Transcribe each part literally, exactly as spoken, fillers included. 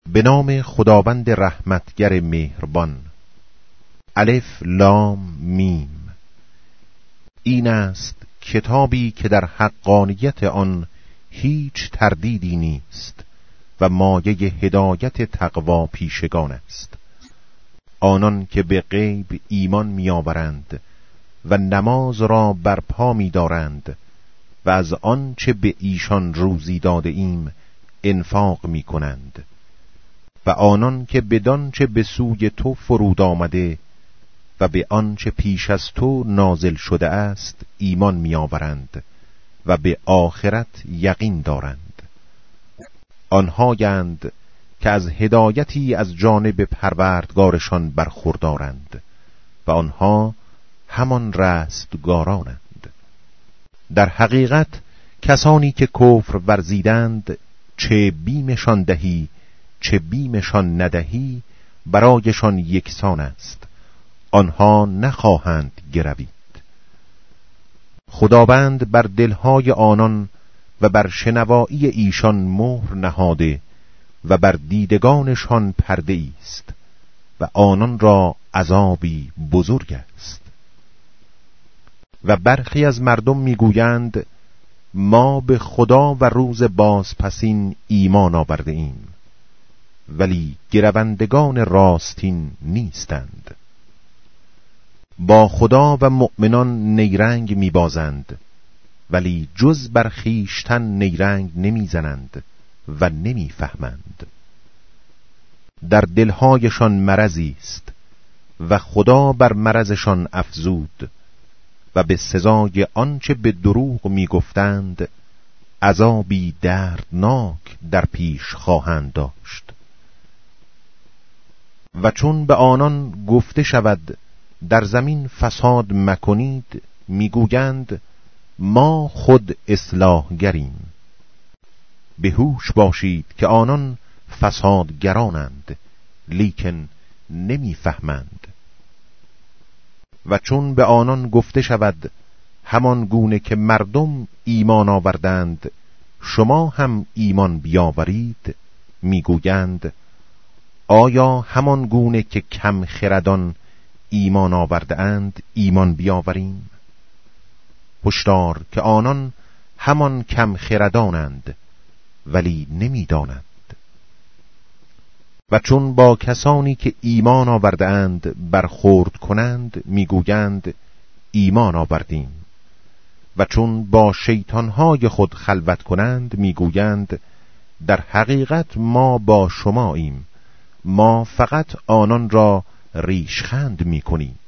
به نام خداوند رحمتگر مهربان. الف لام میم. این است کتابی که در حقانیت آن هیچ تردیدی نیست و مایه هدایت تقوا پیشگان است. آنان که به غیب ایمان می‌آورند و نماز را برپا می‌دارند و از آن چه به ایشان روزی داده ایم انفاق می‌کنند و آنان که بدان چه به سوی تو فرود آمده و به آن چه پیش از تو نازل شده است ایمان می‌آورند و به آخرت یقین دارند. آنهایند که از هدایتی از جانب پروردگارشان برخوردارند و آنها همان رستگارانند. در حقیقت کسانی که کفر ورزیدند چه بیمشان دهی چه بیمشان ندهی برایشان یکسان است، آنها نخواهند گروید. خداوند بر دلهای آنان و بر شنوایی ایشان مهر نهاده و بر دیدگانشان پرده است و آنان را عذابی بزرگ است. و برخی از مردم میگویند ما به خدا و روز بازپسین ایمان آورده ایم، ولی گروندگان راستین نیستند. با خدا و مؤمنان نیرنگ میبازند، ولی جز بر خویشتن نیرنگ نمیزنند و نمیفهمند. در دلهایشان مرضی است و خدا بر مرضشان افزود و به سزای آنچه به دروغ میگفتند عذابی دردناک در پیش خواهند داشت. و چون به آنان گفته شود در زمین فساد مکنید میگویند ما خود اصلاحگریم. به هوش باشید که آنان فسادگرانند لیکن نمیفهمند. و چون به آنان گفته شود همان گونه که مردم ایمان آوردند شما هم ایمان بیاورید میگویند آیا همان گونه که کم خردان ایمان آورده اند ایمان بیاوریم؟ هشدار که آنان همان کم خردانند ولی نمیدانند. و چون با کسانی که ایمان آورده اند برخورد کنند میگویند ایمان آوردیم، و چون با شیطانهای خود خلوت کنند میگویند در حقیقت ما با شماییم، ما فقط آنان را ریشخند میکنیم.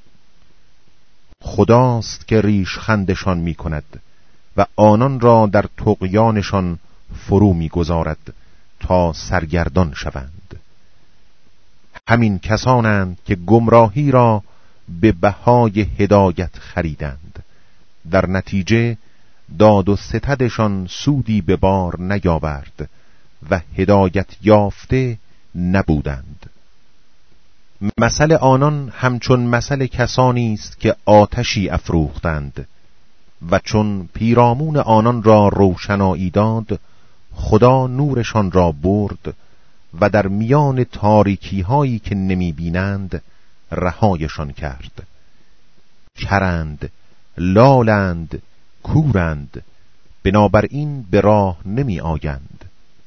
خداست که ریشخندشان میکند و آنان را در طغیانشان فرو میگذارد تا سرگردان شوند. همین کسانند که گمراهی را به بهای هدایت خریدند، در نتیجه داد و ستدشان سودی به بار نیاورد و هدایت یافته نبودند. مثل آنان همچون مثل کسانی است که آتشی افروختند و چون پیرامون آنان را روشنایی داد خدا نورشان را برد و در میان تاریکی هایی که نمی بینند رهایشان کرد. کرند، لالند، کورند، بنابراین به راه نمی آیند.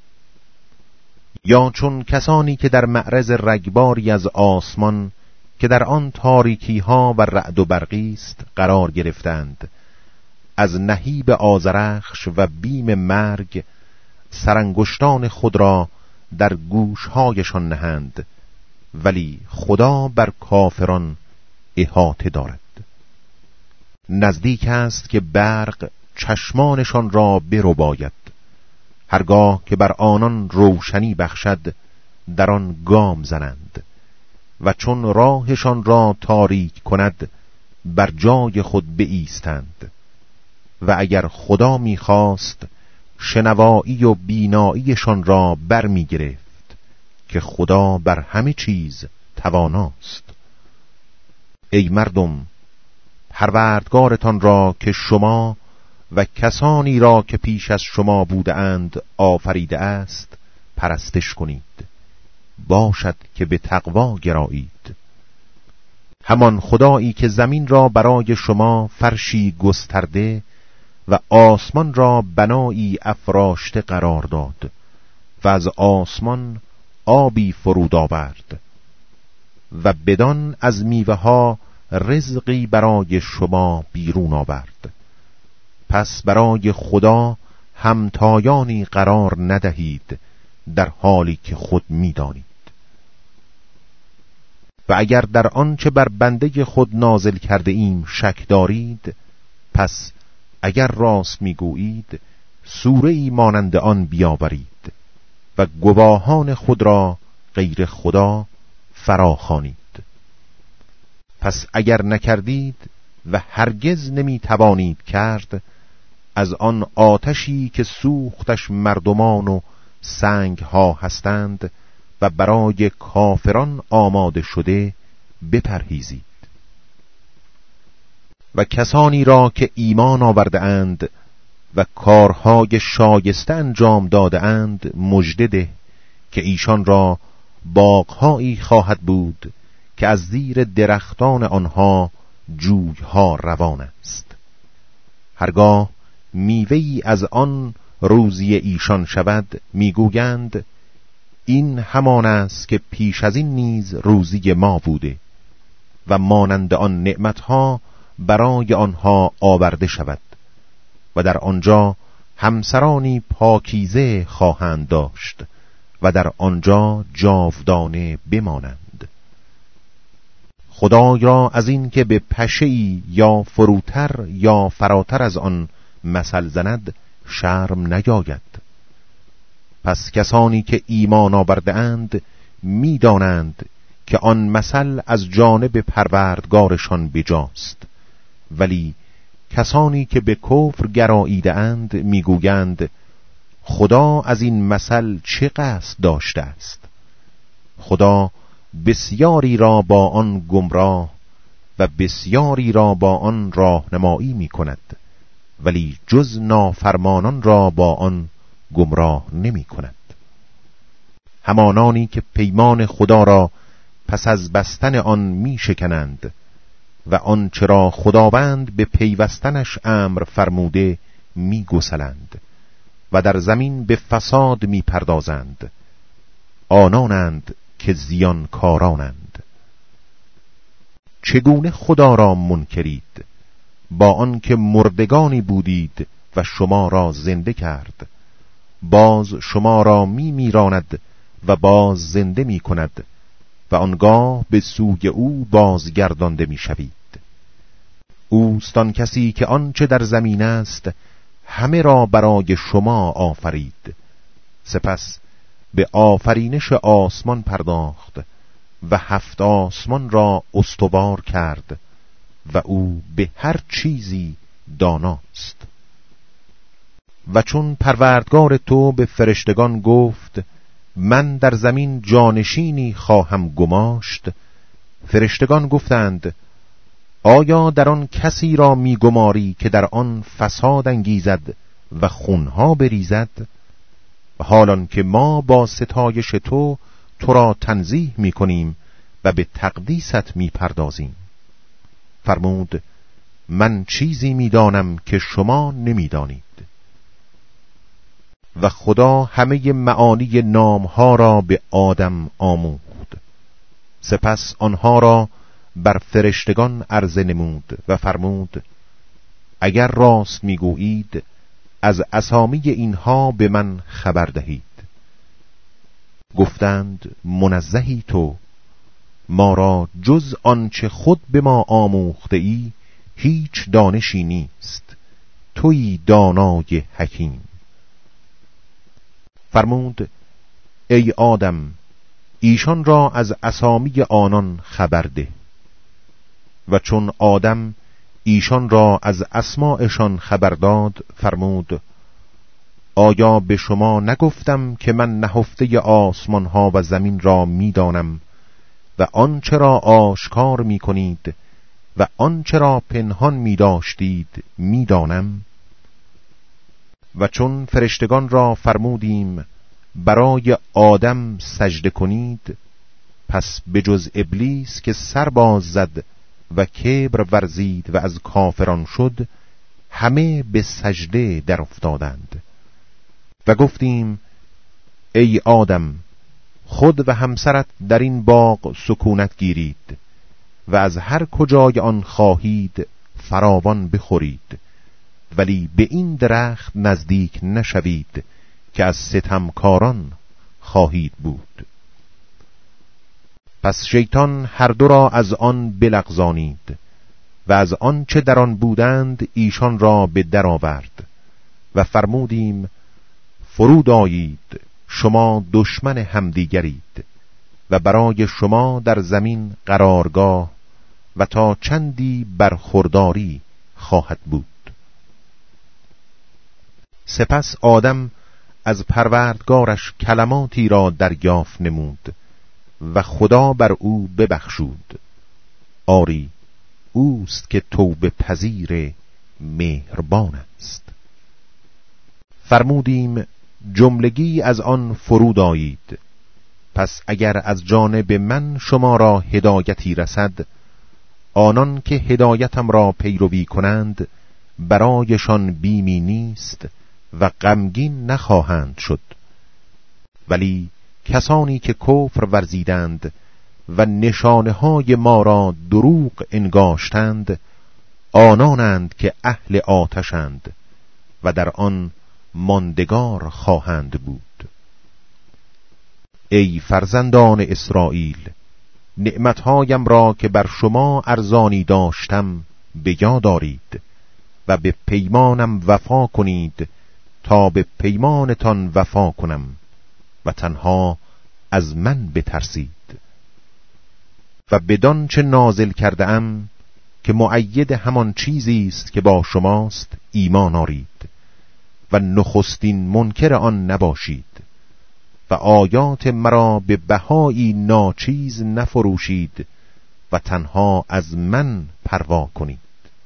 یا چون کسانی که در معرض رگباری از آسمان که در آن تاریکی ها و رعد و برقی است قرار گرفتند، از نهیب آذرخش و بیم مرگ سرانگشتان خود را در گوشهایشان نهند، ولی خدا بر کافران احاطه دارد. نزدیک است که برق چشمانشان را برباید، هرگاه که بر آنان روشنی بخشد در آن گام زنند، و چون راهشان را تاریک کند بر جای خود بایستند. و اگر خدا می‌خواست شنوایی و بیناییشان را بر می گرفت که خدا بر همه چیز تواناست. ای مردم، پروردگارتان را که شما و کسانی را که پیش از شما بوده اند آفریده است پرستش کنید. باشد که به تقوا گرایید. همان خدایی که زمین را برای شما فرشی گسترده و آسمان را بنایی افراشته قرار داد و از آسمان آبی فرود آورد و بدان از میوه ها رزقی برای شما بیرون آورد. پس برای خدا همتایانی قرار ندهید در حالی که خود می‌دانید. و اگر در آنچه بر بنده خود نازل کرده ایم شک دارید، پس اگر راست میگویید سوره‌ای مانند آن بیاورید و گواهان خود را غیر خدا فراخوانید. پس اگر نکردید و هرگز نمی توانید کرد، از آن آتشی که سوختش مردمان و سنگ ها هستند و برای کافران آماده شده بپرهیزید. و کسانی را که ایمان آورده اند و کارهای شایسته انجام داده اند مژده ده که ایشان را باغهایی خواهد بود که از زیر درختان آنها جویها روان است. هرگاه میوه‌ای از آن روزی ایشان شود میگویند این همان است که پیش از این نیز روزی ما بوده و مانند آن نعمتها برای آنها آورده شود و در آنجا همسرانی پاکیزه خواهند داشت و در آنجا جاودانه بمانند. خدای را از این که به پشه‌ای یا فروتر یا فراتر از آن مثل زند شرم نیاید. پس کسانی که ایمان آورده اند می دانند که آن مثل از جانب پروردگارشان بجاست، ولی کسانی که به کفر گراییده اند می گویند خدا از این مثل چه قصد داشته است؟ خدا بسیاری را با آن گمراه و بسیاری را با آن راهنمایی می کند، ولی جز نافرمانان را با آن گمراه نمی کند. همانانی که پیمان خدا را پس از بستن آن می شکنند و آن چرا خداوند به پیوستنش امر فرموده می گسلند و در زمین به فساد می پردازند، آنانند که زیان کارانند. چگونه خدا را منکرید با آنکه مردگانی بودید و شما را زنده کرد، باز شما را می میراند و باز زنده می کند و آنگاه به سوی او بازگردانده می شوید. اوست آن کسی که آنچه در زمین است همه را برای شما آفرید، سپس به آفرینش آسمان پرداخت و هفت آسمان را استوار کرد و او به هر چیزی داناست. و چون پروردگار تو به فرشتگان گفت من در زمین جانشینی خواهم گماشت، فرشتگان گفتند آیا در آن کسی را می گماری که در آن فساد انگیزد و خونها بریزد؟ حالان که ما با ستایش تو تو را تنزیه می کنیم و به تقدیست می پردازیم. فرمود من چیزی می دانم که شما نمی دانید. و خدا همه معانی نامها را به آدم آموخت، سپس آنها را بر فرشتگان عرضه نمود و فرمود اگر راست میگویید از اسامی اینها به من خبر دهید. گفتند منزهی تو، ما را جز آنچه خود به ما آموخته ای هیچ دانشی نیست، تویی دانای حکیم. فرمود ای آدم ایشان را از اسامی آنان خبر ده. و چون آدم ایشان را از اسماءشان خبر داد فرمود آیا به شما نگفتم که من نهفته آسمان ها و زمین را می دانم و آنچه را آشکار می کنید و آنچه را پنهان می داشتید می دانم؟ و چون فرشتگان را فرمودیم برای آدم سجده کنید، پس به جز ابلیس که سر باز زد و کبر ورزید و از کافران شد، همه به سجده در افتادند. و گفتیم ای آدم، خود و همسرت در این باغ سکونت گیرید و از هر کجای آن خواهید فراوان بخورید، ولی به این درخت نزدیک نشوید که از ستمکاران خواهید بود. پس شیطان هر دو را از آن بلغزانید و از آن چه در آن بودند ایشان را به در آورد و فرمودیم فرود آیید، شما دشمن همدیگرید و برای شما در زمین قرارگاه و تا چندی برخورداری خواهد بود. سپس آدم از پروردگارش کلماتی را دریافت نمود و خدا بر او ببخشود. آری اوست که توبه پذیر مهربان است. فرمودیم جملگی از آن فرود آیید، پس اگر از جانب من شما را هدایتی رسد، آنان که هدایتم را پیروی کنند برایشان بیمی نیست و غمگین نخواهند شد، ولی کسانی که کفر ورزیدند و نشانه های ما را دروغ انگاشتند، آنانند که اهل آتشند و در آن ماندگار خواهند بود. ای فرزندان اسرائیل، نعمتهایم را که بر شما ارزانی داشتم به یاد دارید و به پیمانم وفا کنید تا به پیمانتان وفا کنم و تنها از من بترسید. و بدان چه نازل کرده ام که مؤید همان چیزی است که با شماست ایمان آرید و نخستین منکر آن نباشید و آیات مرا به بهایی ناچیز نفروشید و تنها از من پروا کنید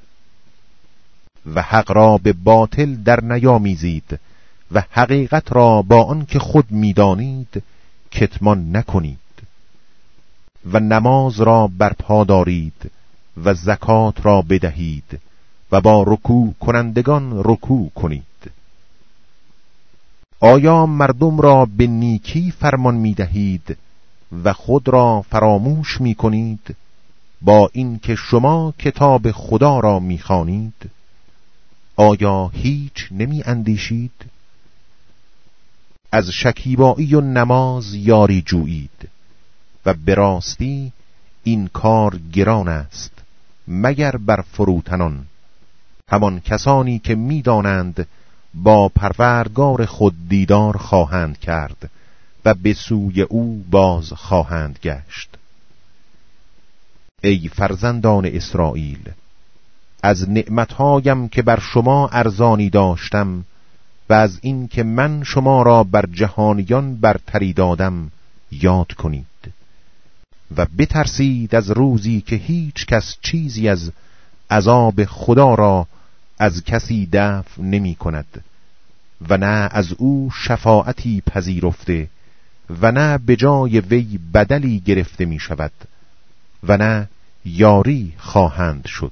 و حق را به باطل در نیامیزید و حقیقت را با آن که خود میدانید کتمان نکنید و نماز را برپا دارید و زکات را بدهید و با رکوع کنندگان رکوع کنید. آیا مردم را به نیکی فرمان می دهید و خود را فراموش می کنید با این که شما کتاب خدا را می خوانید؟ آیا هیچ نمی اندیشید؟ از شکیبایی و نماز یاری جویید و به راستی این کار گران است مگر بر فروتنان، همان کسانی که می دانند با پروردگار خود دیدار خواهند کرد و به سوی او باز خواهند گشت. ای فرزندان اسرائیل، از نعمتهایم که بر شما ارزانی داشتم و از این که من شما را بر جهانیان برتری دادم یاد کنید و بترسید از روزی که هیچ کس چیزی از عذاب خدا را از کسی دفع نمی کند و نه از او شفاعتی پذیرفته و نه به جای وی بدلی گرفته می شود و نه یاری خواهند شد.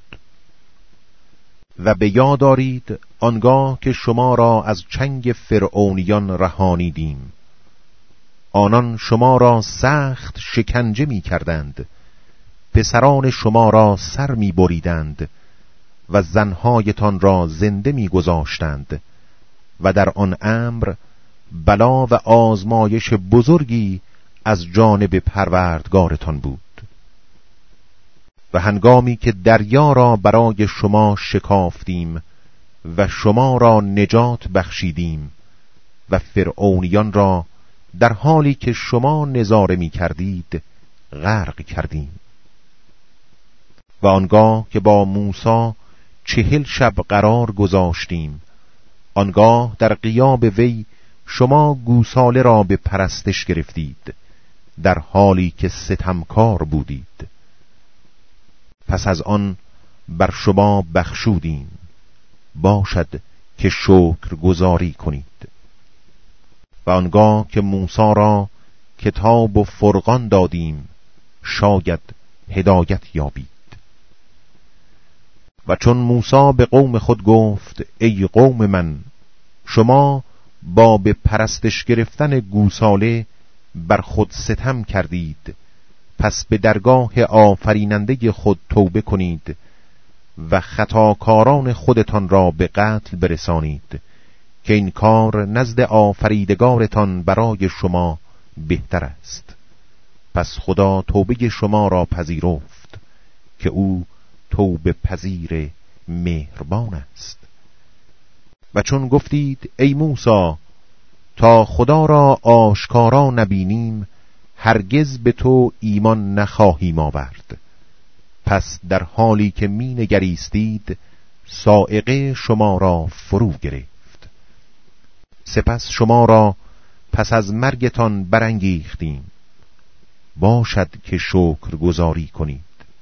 و به یاد دارید آنگاه که شما را از چنگ فرعونیان رهانیدیم، آنان شما را سخت شکنجه می کردند، پسران شما را سر می بریدند و زنهایتان را زنده می گذاشتند و در آن امر بلا و آزمایش بزرگی از جانب پروردگارتان بود. و هنگامی که دریا را برای شما شکافتیم و شما را نجات بخشیدیم و فرعونیان را در حالی که شما نظاره می کردید غرق کردیم. و آنگاه که با موسی چهل شب قرار گذاشتیم، آنگاه در غیاب وی شما گوساله را به پرستش گرفتید در حالی که ستمکار بودید. پس از آن بر شما بخشودیم، باشد که شکر گزاری کنید. و آنگاه که موسی را کتاب و فرقان دادیم شاید هدایت یابید. و چون موسی به قوم خود گفت ای قوم من، شما با به پرستش گرفتن گوساله بر خود ستم کردید، پس به درگاه آفریننده خود توبه کنید و خطاکاران خودتان را به قتل برسانید که این کار نزد آفریدگارتان برای شما بهتر است. پس خدا توبه شما را پذیرفت که او توبه پذیر مهربان است. و چون گفتید ای موسی، تا خدا را آشکارا نبینیم هرگز به تو ایمان نخواهیم آورد، پس در حالی که می نگریستید صاعقه شما را فرو گرفت. سپس شما را پس از مرگتان برانگیختیم، باشد که شکر گزاری کنید.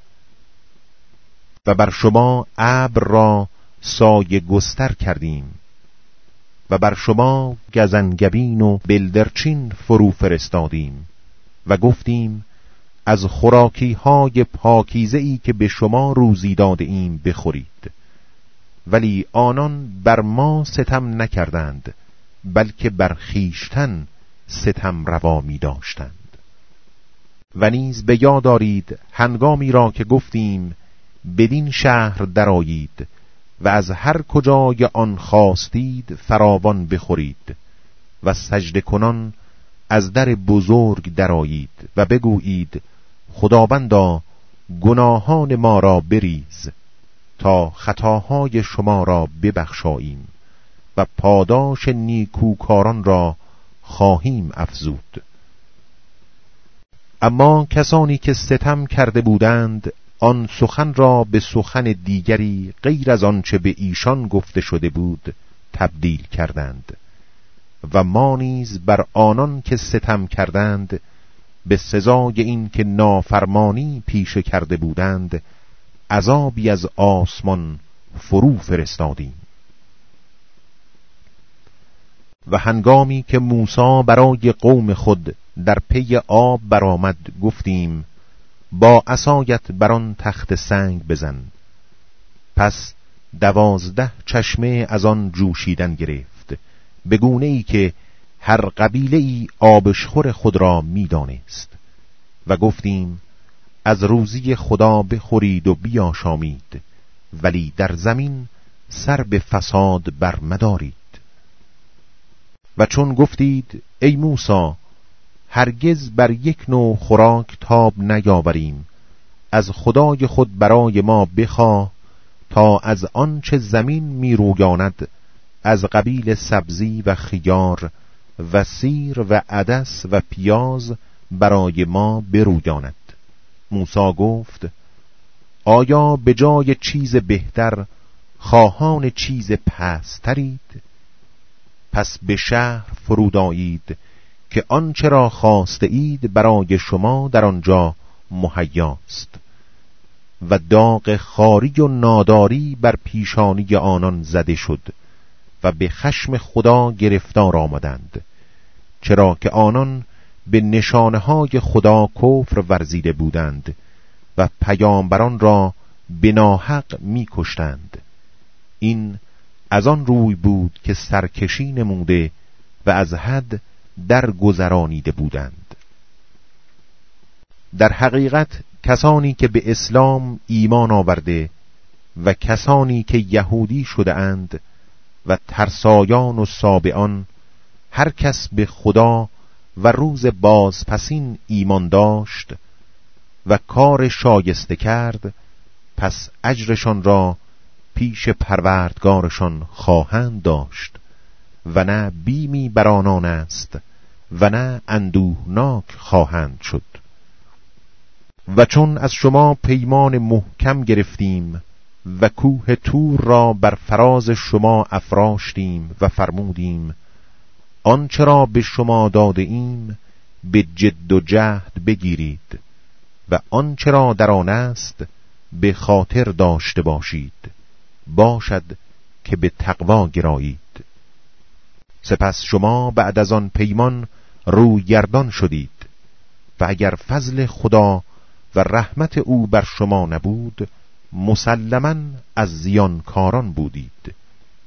و بر شما ابر را سایه گستر کردیم و بر شما گزنگبین و بلدرچین فرو فرستادیم و گفتیم از خوراکی های پاکیزه ای که به شما روزی داده ایم بخورید. ولی آنان بر ما ستم نکردند، بلکه بر خیشتن ستم روا می داشتند. و نیز به یاد دارید هنگامی را که گفتیم بدین شهر درآیید و از هر کجای آن خواستید فراوان بخورید و سجده کنان از در بزرگ درآیید و بگویید خداوندا گناهان ما را بریز تا خطاهای شما را ببخشاییم و پاداش نیکوکاران را خواهیم افزود. اما کسانی که ستم کرده بودند آن سخن را به سخن دیگری غیر از آنچه به ایشان گفته شده بود تبدیل کردند و ما نیز بر آنان که ستم کردند به سزای این که نافرمانی پیشه کرده بودند عذابی از آسمان فرو فرستادیم. و هنگامی که موسی برای قوم خود در پی آب برآمد گفتیم با عصایت بر آن تخت سنگ بزن. پس دوازده چشمه از آن جوشیدن گرفت، به گونه ای که هر قبیله ای آبشخور خود را می دانست. و گفتیم از روزی خدا بخورید و بیاشامید، ولی در زمین سر به فساد برمدارید. و چون گفتید ای موسی هرگز بر یک نوع خوراک تاب نیاوریم، از خدای خود برای ما بخواه تا از آنچه زمین می رویاند از قبیل سبزی و خیار و سیر و عدس و پیاز برای ما برویاند. موسی گفت آیا به جای چیز بهتر خواهان چیز پست‌ترید؟ پس به شهر فرود آیید که آنچه را خواسته اید برای شما در آنجا مهیاست. و داغ خواری و ناداری بر پیشانی آنان زده شد و به خشم خدا گرفتار آمدند، چرا که آنان به نشانه های خدا کفر ورزیده بودند و پیامبران را به ناحق می کشتند. این از آن روی بود که سرکشی نموده و از حد در گذرانیده بودند. در حقیقت کسانی که به اسلام ایمان آورده و کسانی که یهودی شده اند و ترسایان و سابعان، هر کس به خدا و روز بازپسین ایمان داشت و کار شایسته کرد، پس اجرشان را پیش پروردگارشان خواهند داشت و نه بیمی بر آنان است و نه اندوهناک خواهند شد. و چون از شما پیمان محکم گرفتیم و کوه طور را بر فراز شما افراشتیم و فرمودیم آنچه را به شما داده ایم به جد و جهد بگیرید و آنچه را در آن است به خاطر داشته باشید، باشد که به تقوا گرایید. سپس شما بعد از آن پیمان روی گردان شدید و اگر فضل خدا و رحمت او بر شما نبود مسلماً از زیانکاران بودید.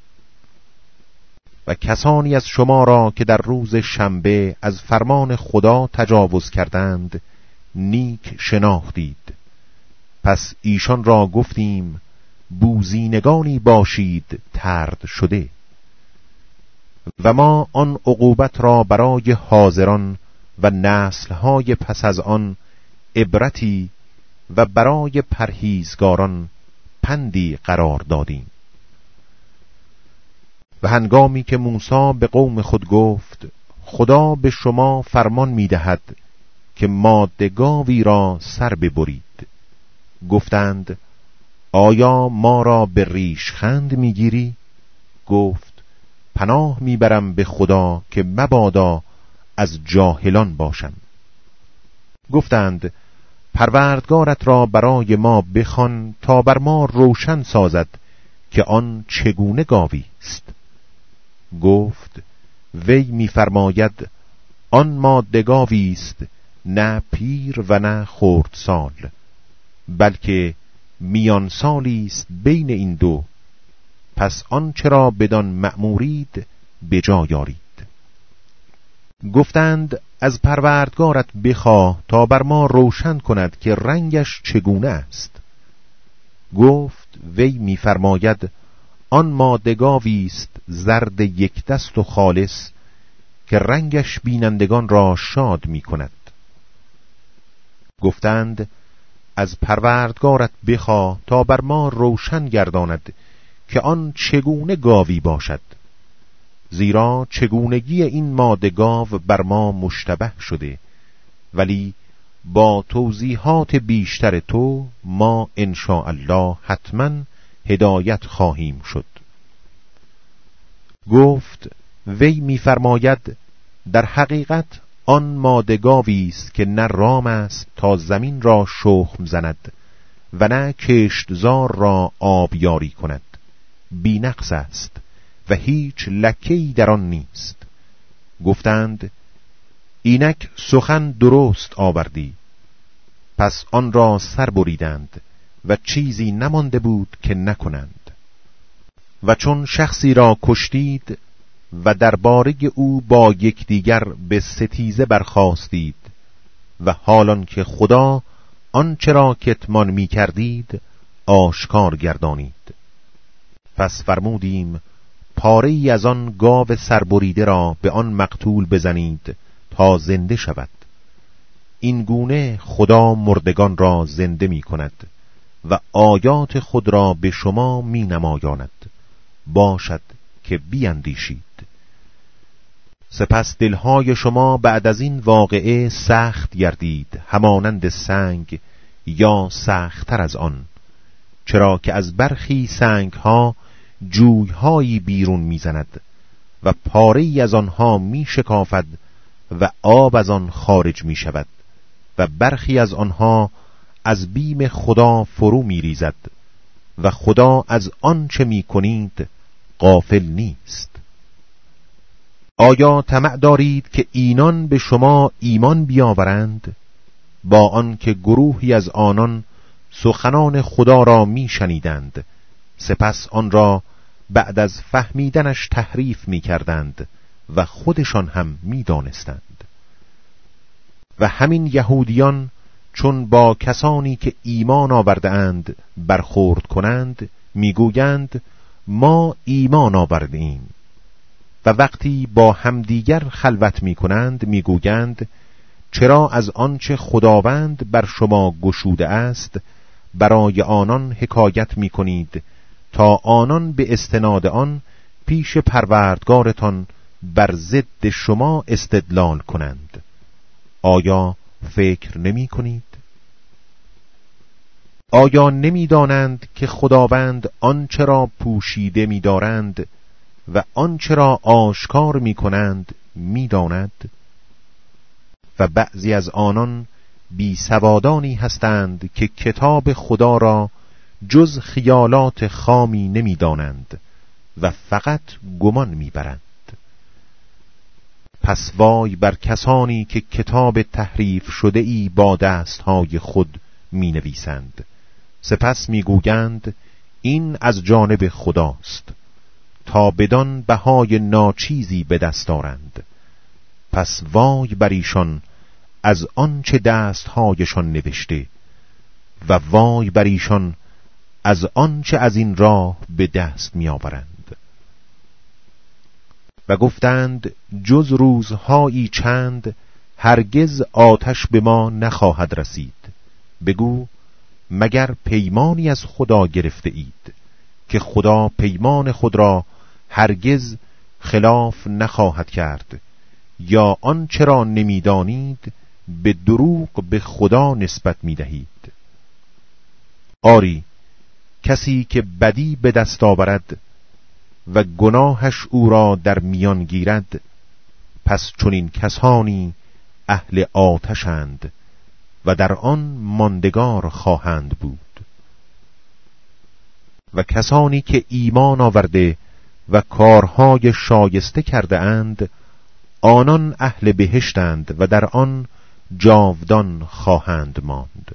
و کسانی از شما را که در روز شنبه از فرمان خدا تجاوز کردند نیک شناختید. پس ایشان را گفتیم بوزینگانی باشید طرد شده. و ما آن عقوبت را برای حاضران و نسل‌های پس از آن عبرتی و برای پرهیزگاران پندی قرار دادیم. و هنگامی که موسی به قوم خود گفت خدا به شما فرمان می‌دهد که ماده گاوی را سر ببرید، گفتند آیا ما را به ریشخند می‌گیری؟ گفت پناه میبرم به خدا که مبادا از جاهلان باشم. گفتند پروردگارت را برای ما بخوان تا بر ما روشن سازد که آن چگونه گاوی است. گفت وی میفرماید آن ماده گاوی است، نه پیر و نه خردسال، بلکه میان سالی است بین این دو. پس آن چرا بدان مأمورید به جا یارید. گفتند از پروردگارت بخواه تا بر ما روشن کند که رنگش چگونه است. گفت وی میفرماید آن ماده گاوی است زرد یک دست و خالص که رنگش بینندگان را شاد می کند. گفتند از پروردگارت بخواه تا بر ما روشن گرداند که آن چگونه گاوی باشد، زیرا چگونگی این ماده گاو بر ما مشتبه شده، ولی با توضیحات بیشتر تو ما انشاء الله حتما هدایت خواهیم شد. گفت وی میفرماید در حقیقت آن ماده گاوی است که نه رام است تا زمین را شخم زند و نه کشتزار را آبیاری کند، بی نقص است و هیچ لکه‌ای در آن نیست. گفتند اینک سخن درست آوردی. پس آن را سر بریدند و چیزی نمانده بود که نکنند. و چون شخصی را کشتید و درباره او با یکدیگر به ستیزه برخاستید و حالان که خدا آنچه را کتمان می کردید آشکار گردانید، پس فرمودیم پاره ای از آن گاو سربریده را به آن مقتول بزنید تا زنده شود. این گونه خدا مردگان را زنده می کند و آیات خود را به شما می نمایاند، باشد که بیندیشید. سپس دلهای شما بعد از این واقعه سخت گردید همانند سنگ یا سخت‌تر از آن، چرا که از برخی سنگها جویهایی بیرون میزند و پاره‌ای از آنها می شکافد و آب از آن خارج می شود و برخی از آنها از بیم خدا فرو می ریزد و خدا از آن چه می کنید غافل نیست. آیا طمع دارید که اینان به شما ایمان بیاورند، با آن که گروهی از آنان سخنان خدا را می شنیدند، سپس آن را بعد از فهمیدنش تحریف می کردند و خودشان هم می دانستند. و همین یهودیان چون با کسانی که ایمان آورده اند برخورد کنند میگویند ما ایمان آورده ایم، و وقتی با همدیگر خلوت می کنند میگویند چرا از آنچه خداوند بر شما گشوده است برای آنان حکایت می کنید تا آنان به استناد آن پیش پروردگارتان بر ضد شما استدلال کنند. آیا فکر نمی کنید؟ آیا نمی دانند که خداوند آنچه را پوشیده می دارند و آنچه را آشکار می کنند می داند؟ و بعضی از آنان بی سوادانی هستند که کتاب خدا را جز خیالات خامی نمی دانند و فقط گمان می برند. پس وای بر کسانی که کتاب تحریف شده ای با دستهای خود می نویسند، سپس می گویند این از جانب خداست، تا بدان بهای ناچیزی به دست آرند. پس وای بر ایشان از آنچه دستهایشان نوشته و وای بر ایشان از آنچه از این راه به دست می آورند. و گفتند جز روزهایی چند هرگز آتش به ما نخواهد رسید. بگو مگر پیمانی از خدا گرفته اید که خدا پیمان خود را هرگز خلاف نخواهد کرد، یا آنچه را نمیدانید به دروغ به خدا نسبت میدهید. آری کسی که بدی به دست آورد و گناهش او را در میان گیرد، پس چنین کسانی اهل آتشند و در آن ماندگار خواهند بود. و کسانی که ایمان آورده و کارهای شایسته کرده اند، آنان اهل بهشتند و در آن جاودان خواهند ماند.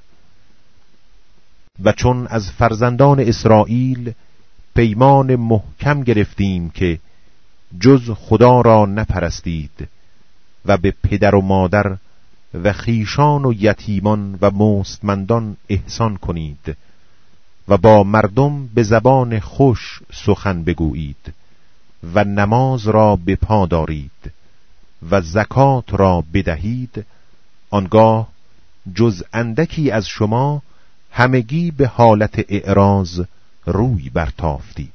و چون از فرزندان اسرائیل پیمان محکم گرفتیم که جز خدا را نپرستید و به پدر و مادر و خیشان و یتیمان و مستمندان احسان کنید و با مردم به زبان خوش سخن بگویید و نماز را به پا دارید و زکات را بدهید، آنگاه جز اندکی از شما همگی به حالت اعراض روی برتافتید.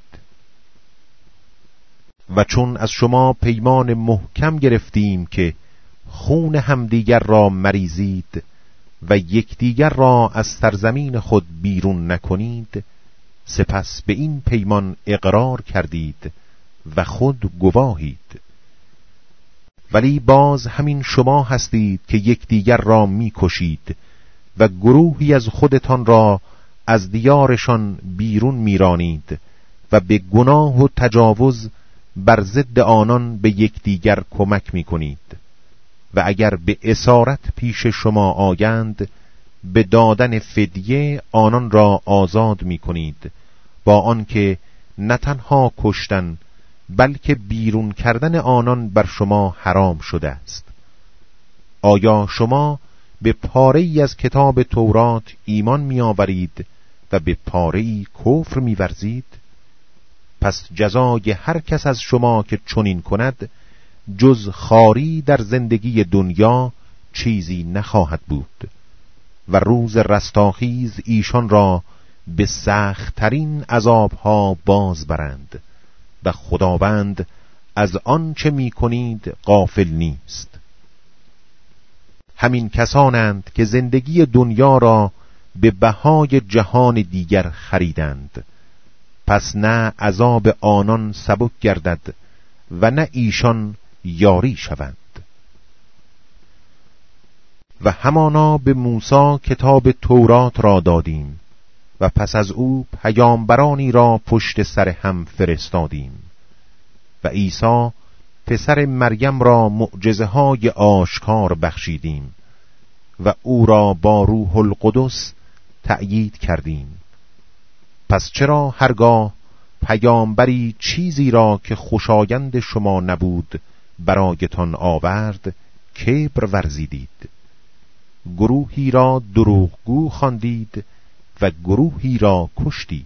و چون از شما پیمان محکم گرفتیم که خون همدیگر را مریزید و یکدیگر را از سرزمین خود بیرون نکنید، سپس به این پیمان اقرار کردید و خود گواهید. ولی باز همین شما هستید که یکدیگر را میکشید و گروهی از خودتان را از دیارشان بیرون میرانید و به گناه و تجاوز بر ضد آنان به یکدیگر کمک میکنید. و اگر به اسارت پیش شما آیند، به دادن فدیه آنان را آزاد میکنید، با آنکه نه تنها کشتن بلکه بیرون کردن آنان بر شما حرام شده است. آیا شما به پاره‌ای از کتاب تورات ایمان می‌آورید و به پاره‌ای کفر می‌ورزید؟ پس جزای هر کس از شما که چنین کند جز خواری در زندگی دنیا چیزی نخواهد بود و روز رستاخیز ایشان را به سخت‌ترین عذابها باز برند و خداوند از آن چه می کنید غافل نیست. همین کسانند که زندگی دنیا را به بهای جهان دیگر خریدند، پس نه عذاب آنان سبک گردد و نه ایشان یاری شوند. و همانا به موسی کتاب تورات را دادیم و پس از او پیامبرانی را پشت سر هم فرستادیم و عیسی پسر مریم را معجزه‌های آشکار بخشیدیم و او را با روح القدس تأیید کردیم. پس چرا هرگاه پیامبری چیزی را که خوشایند شما نبود برایتان آورد کبر ورزیدید؟ گروهی را دروغگو خواندید و گروهی را کشتید.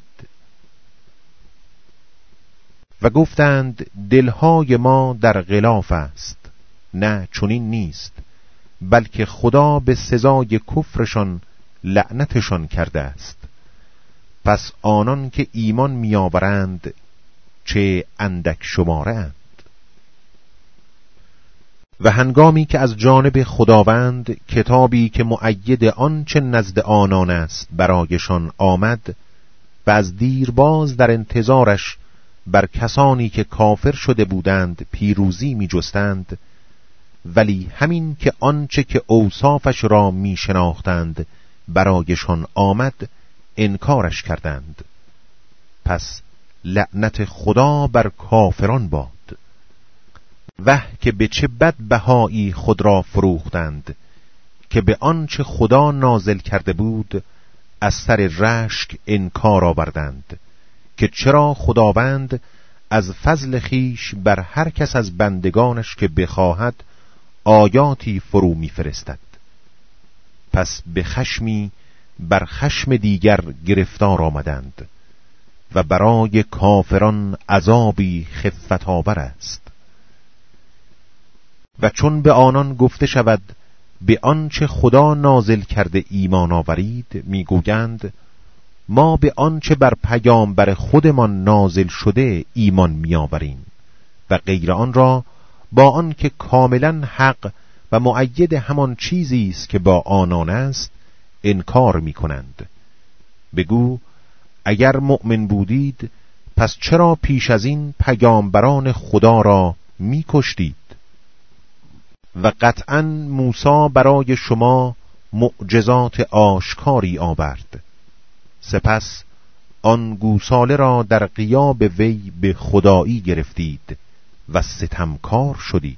و گفتند دلهای ما در غلاف است. نه چنین نیست، بلکه خدا به سزای کفرشان لعنتشان کرده است. پس آنان که ایمان میآورند چه اندک شماره اند. و هنگامی که از جانب خداوند کتابی که مؤید آن چه نزد آنان است برایشان آمد و از دیرباز در انتظارش بر کسانی که کافر شده بودند پیروزی می جستند، ولی همین که آنچه که اوصافش را می شناختند برایشان آمد انکارش کردند. پس لعنت خدا بر کافران باد. وه که به چه بد بهایی خود را فروختند که به آنچه خدا نازل کرده بود از سر رشک انکار آوردند، که چرا خداوند از فضل خیش بر هر کس از بندگانش که بخواهد آیاتی فرو می‌فرستد. پس به خشمی بر خشم دیگر گرفتار آمدند و برای کافران عذابی خفت آور است. و چون به آنان گفته شود به آنچه خدا نازل کرده ایمان آورید، میگویند ما به آنچه بر پیامبر خودمان نازل شده ایمان میآوریم و غیر آن را با آن که کاملا حق و مؤید همان چیزی است که با آنان است انکار میکنند. بگو اگر مؤمن بودید پس چرا پیش از این پیامبران خدا را میکشتید؟ و قطعاً موسی برای شما معجزات آشکاری آورد، سپس آن گوساله را در غیاب وی به خدایی گرفتید و ستمکار شدید.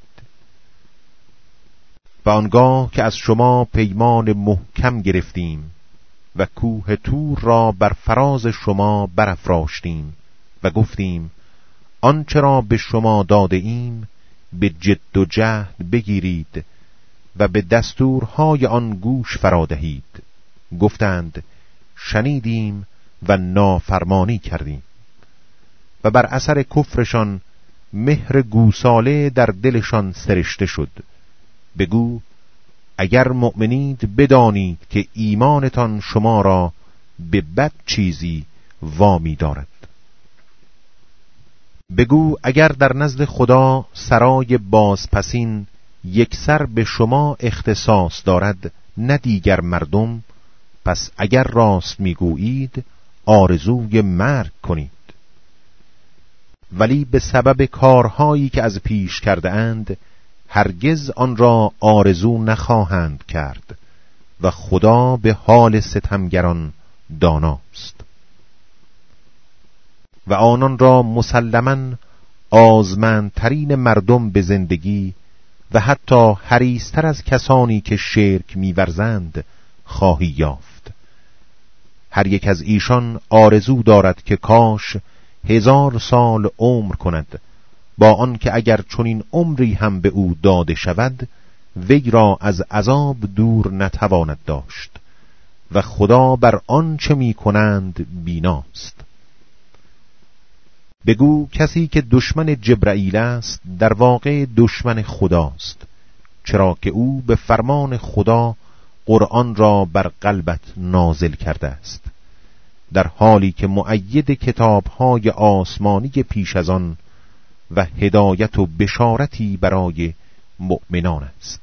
و آنگاه که از شما پیمان محکم گرفتیم و کوه طور را بر فراز شما برافراشتیم و گفتیم آنچه را به شما داده ایم به جد و جهد بگیرید و به دستورهای آن گوش فرادهید، گفتند شنیدیم و نافرمانی کردیم. و بر اثر کفرشان مهر گوساله در دلشان سرشته شد. بگو اگر مؤمنید بدانید که ایمانتان شما را به بد چیزی وامی دارد. بگو اگر در نزد خدا سرای بازپسین یک سر به شما اختصاص دارد نه دیگر مردم، پس اگر راست میگویید آرزوی مرگ کنید. ولی به سبب کارهایی که از پیش کرده اند هرگز آن را آرزو نخواهند کرد و خدا به حال ستمگران داناست. و آنان را مسلماً آزمندترین مردم به زندگی و حتی حریص‌تر از کسانی که شرک می‌ورزند خواهی یافت. هر یک از ایشان آرزو دارد که کاش هزار سال عمر کند، با آنکه اگر چنین عمری هم به او داده شود وی را از عذاب دور نتواند داشت و خدا بر آنچه می‌کنند بیناست. بگو کسی که دشمن جبرائیل است در واقع دشمن خداست، چرا که او به فرمان خدا قرآن را بر قلبت نازل کرده است، در حالی که مؤید کتاب‌های آسمانی پیش از آن و هدایت و بشارتی برای مؤمنان است.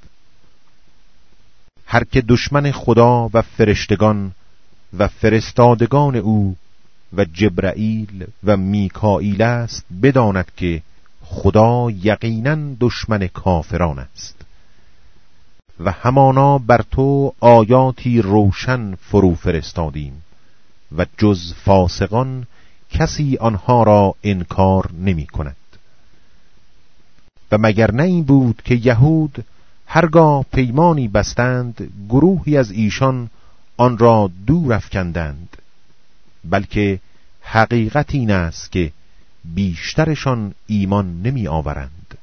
هر که دشمن خدا و فرشتگان و فرستادگان او و جبرائیل و میکائیل است بداند که خدا یقیناً دشمن کافران است و همانا بر تو آیاتی روشن فرو فرستادیم و جز فاسقان کسی آنها را انکار نمی کند. و مگر نه این بود که یهود هرگاه پیمانی بستند گروهی از ایشان آن را دور افکندند، بلکه حقیقت این است که بیشترشان ایمان نمی آورند.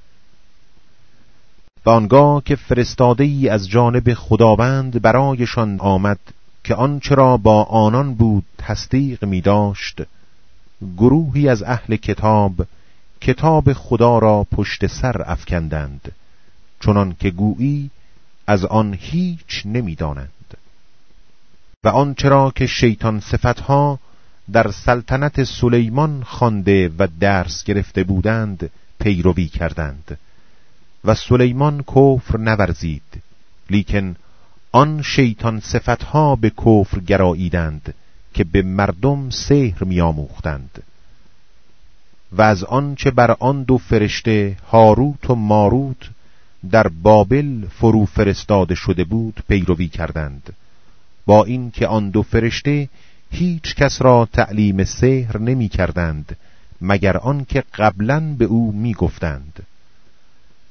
و آنگاه که فرستاده‌ای از جانب خداوند برایشان آمد که آنچه را با آنان بود تصدیق می داشت، گروهی از اهل کتاب کتاب خدا را پشت سر افکندند، چنان که گویی از آن هیچ نمی دانند. و آنچه را که شیطان صفتها در سلطنت سلیمان خوانده و درس گرفته بودند پیروی کردند و سلیمان کفر نورزید، لیکن آن شیطان صفتها به کفر گراییدند که به مردم سحر می‌آموختند. و از آنچه بر آن دو فرشته هاروت و ماروت در بابل فرو فرستاده شده بود پیروی کردند، با این که آن دو فرشته هیچ کس را تعلیم سحر نمی کردند مگر آن که قبلاً به او می گفتند.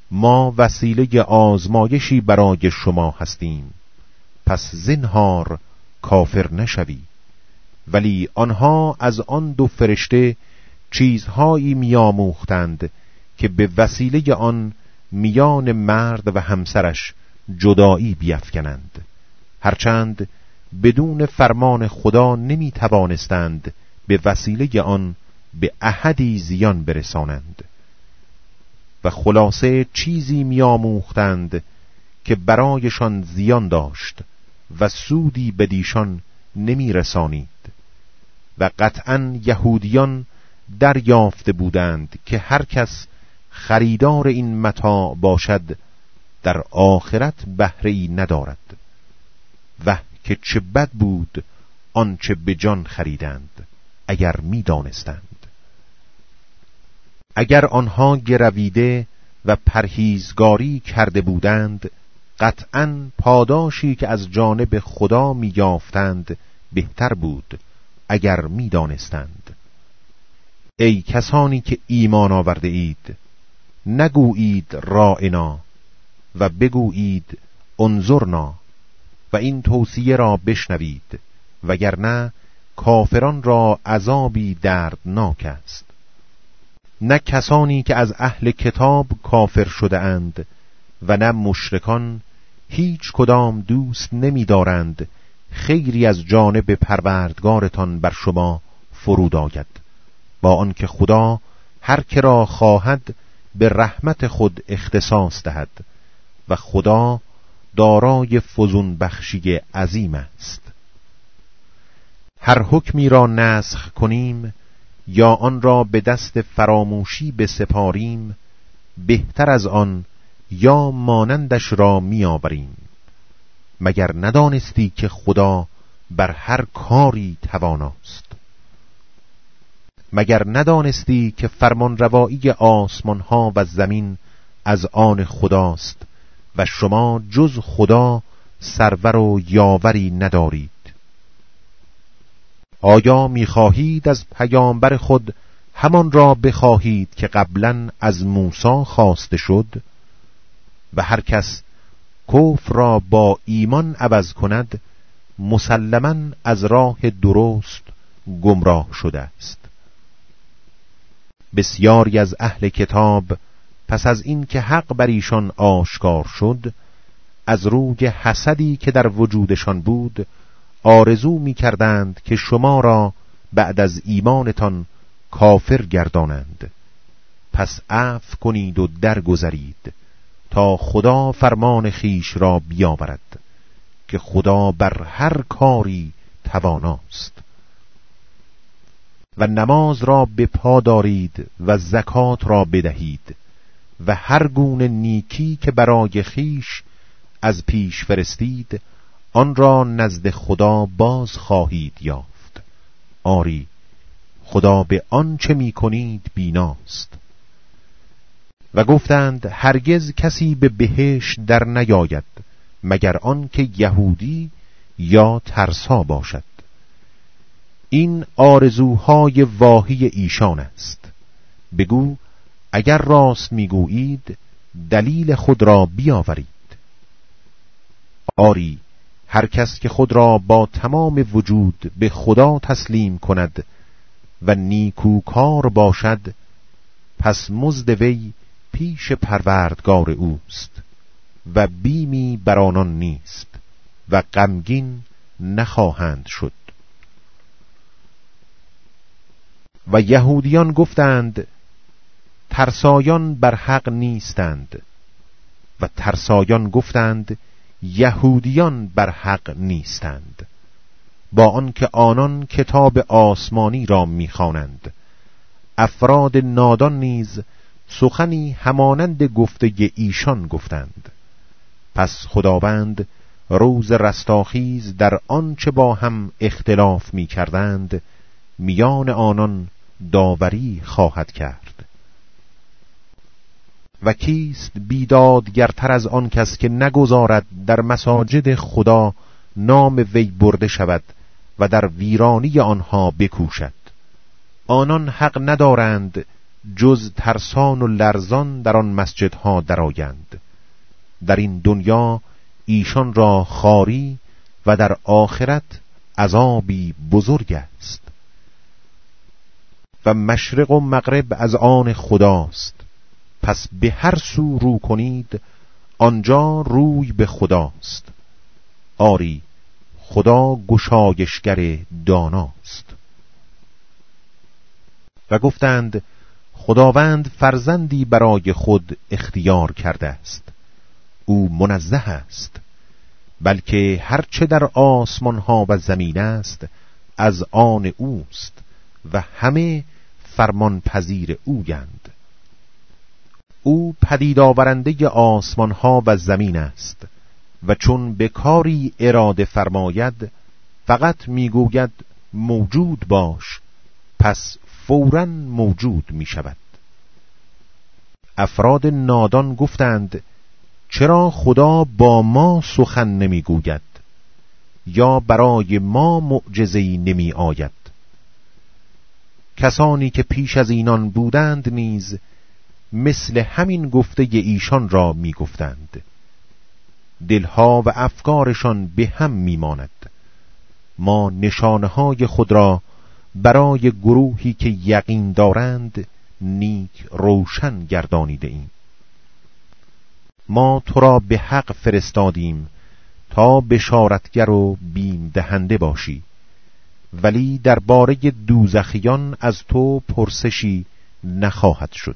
ما وسیله آزمایشی برای شما هستیم، پس زنهار کافر نشوی. ولی آنها از آن دو فرشته چیزهایی می‌آموختند که به وسیله آن میان مرد و همسرش جدایی بیفکنند، هرچند بدون فرمان خدا نمی توانستند به وسیله آن به احدی زیان برسانند. و خلاصه چیزی می‌آموختند که برایشان زیان داشت و سودی بدیشان نمی رسانید. و قطعاً یهودیان دریافته بودند که هر کس خریدار این متاع باشد در آخرت بهره‌ای ندارد. و که چه بد بود آنچه به جان خریدند اگر می دانستند. اگر آنها گرویده و پرهیزگاری کرده بودند، قطعاً پاداشی که از جانب خدا می یافتند بهتر بود اگر می دانستند. ای کسانی که ایمان آورده اید، نگویید رائنا و بگویید انظرنا و این توصیه را بشنوید، وگرنه کافران را عذابی دردناک است. نه کسانی که از اهل کتاب کافر شده اند و نه مشرکان هیچ کدام دوست نمی دارند خیری از جانب پروردگارتان بر شما فرود آید، با آنکه خدا هر که را خواهد به رحمت خود اختصاص دهد و خدا دارای فزون بخشی عظیم است. هر حکمی را نسخ کنیم یا آن را به دست فراموشی بسپاریم، بهتر از آن یا مانندش را می‌آوریم. مگر ندانستی که خدا بر هر کاری تواناست؟ مگر ندانستی که فرمانروایی آسمان ها و زمین از آن خداست و شما جز خدا سرور و یاوری ندارید؟ آیا می‌خواهید از پیامبر خود همان را بخواهید که قبلا از موسی خواسته شد؟ و هر کس کفر را با ایمان عوض کند مسلماً از راه درست گمراه شده است. بسیاری از اهل کتاب پس از این که حق بر ایشان آشکار شد، از روی حسدی که در وجودشان بود آرزو می کردند که شما را بعد از ایمانتان کافر گردانند. پس عفو کنید و درگذرید تا خدا فرمان خیش را بیاورد که خدا بر هر کاری تواناست. و نماز را به پا دارید و زکات را بدهید و هر گونه نیکی که برای خیش از پیش فرستید آن را نزد خدا باز خواهید یافت. آری خدا به آن چه می کنید بیناست. و گفتند هرگز کسی به بهشت در نیاید مگر آن که یهودی یا ترسا باشد. این آرزوهای واهی ایشان است. بگو اگر راست میگویید دلیل خود را بیاورید. آری هر کس که خود را با تمام وجود به خدا تسلیم کند و نیکوکار باشد، پس مزد وی پیش پروردگار اوست و بیمی بر آنان نیست و غمگین نخواهند شد. و یهودیان گفتند ترسایان بر حق نیستند و ترسایان گفتند یهودیان بر حق نیستند، با آنکه آنان کتاب آسمانی را می‌خوانند. افراد نادان نیز سخنی همانند گفته ایشان گفتند. پس خداوند روز رستاخیز در آنچه با هم اختلاف می‌کردند میان آنان داوری خواهد کرد. و کیست بیدادگرتر از آن کس که نگذارد در مساجد خدا نام وی برده شود و در ویرانی آنها بکوشد؟ آنان حق ندارند جز ترسان و لرزان در آن مسجدها درآیند. در این دنیا ایشان را خواری و در آخرت عذابی بزرگ است. و مشرق و مغرب از آن خداست، پس به هر سو رو کنید آنجا روی به خداست. آری خدا گشایشگر داناست. و گفتند خداوند فرزندی برای خود اختیار کرده است. او منزه است، بلکه هرچه در آسمان ها و زمین است از آن اوست و همه فرمان پذیر اویند. او پدید آورنده آسمان ها و زمین است و چون به کاری اراده فرماید فقط میگوید موجود باش، پس فوراً موجود می شود. افراد نادان گفتند چرا خدا با ما سخن نمی گوید یا برای ما معجزه‌ای نمی آید؟ کسانی که پیش از اینان بودند نیز مثل همین گفته ایشان را می گفتند. دلها و افکارشان به هم می ماند. ما نشانه های خود را برای گروهی که یقین دارند نیک روشن گردانیده ایم. ما تو را به حق فرستادیم تا بشارتگر و بیم دهنده باشی، ولی درباره دوزخیان از تو پرسشی نخواهد شد.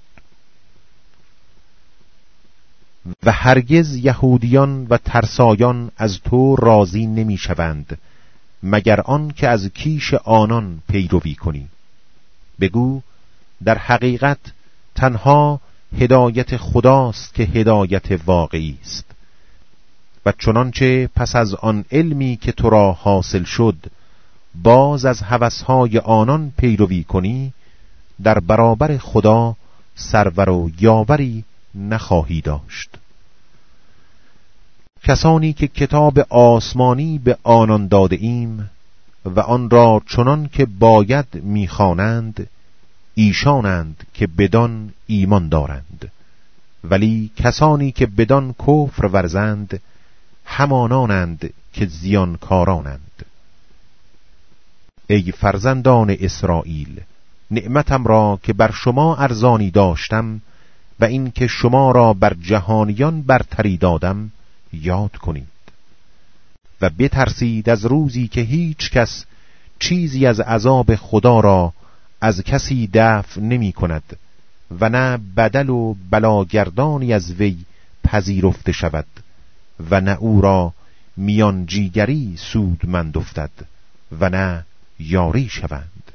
و هرگز یهودیان و ترسایان از تو راضی نمی شوند مگر آن که از کیش آنان پیروی کنی. بگو در حقیقت تنها هدایت خداست که هدایت واقعی است. و چنانچه پس از آن علمی که تو را حاصل شد باز از هوسهای آنان پیروی کنی، در برابر خدا سرور و یاوری نخواهی داشت. کسانی که کتاب آسمانی به آنان داده ایم و آن را چنان که باید میخوانند ایشانند که بدان ایمان دارند، ولی کسانی که بدان کفر ورزند همانانند که زیانکارانند. ای فرزندان اسرائیل، نعمتم را که بر شما ارزانی داشتم و این که شما را بر جهانیان برتری دادم یاد کنید و بترسید از روزی که هیچ کس چیزی از عذاب خدا را از کسی دفع نمی کند و نه بدل و بلاگردانی از وی پذیرفته شود و نه او را میانجیگری سودمند افتد و نه یاری شوند.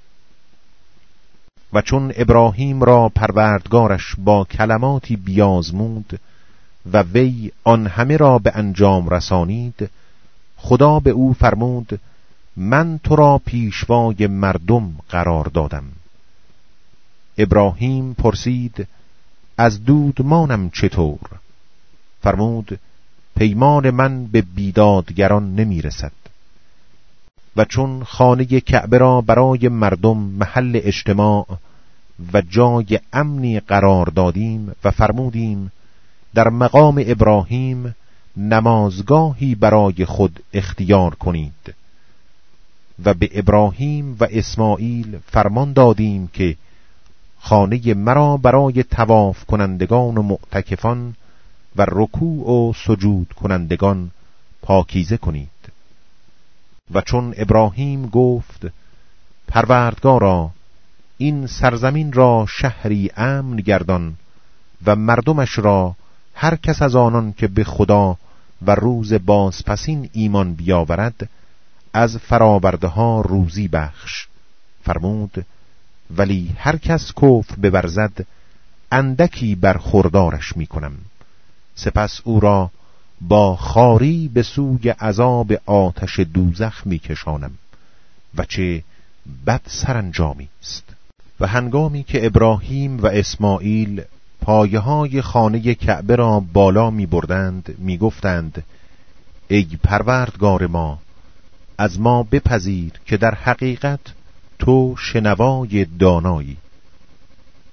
و چون ابراهیم را پروردگارش با کلماتی بیازمود و وی آن همه را به انجام رسانید، خدا به او فرمود من تو را پیشوای مردم قرار دادم. ابراهیم پرسید از دودمانم چطور؟ فرمود پیمان من به بیدادگران نمی رسد. و چون خانه کعبه را برای مردم محل اجتماع و جای امنی قرار دادیم و فرمودیم در مقام ابراهیم نمازگاهی برای خود اختیار کنید و به ابراهیم و اسماعیل فرمان دادیم که خانه مرا برای طواف کنندگان و معتکفان و رکوع و سجود کنندگان پاکیزه کنید. و چون ابراهیم گفت پروردگارا این سرزمین را شهری امن گردان و مردمش را هر کس از آنان که به خدا و روز بازپسین ایمان بیاورد از فراورده ها روزی بخش، فرمود ولی هر کس کفر بورزد اندکی برخوردارش می کنم، سپس او را با خواری به سوی عذاب آتش دوزخ می کشانم و چه بد سرانجامی است. و هنگامی که ابراهیم و اسماعیل پایه های خانه کعبه را بالا می بردند می گفتند ای پروردگار ما از ما بپذیر که در حقیقت تو شنوای دانایی.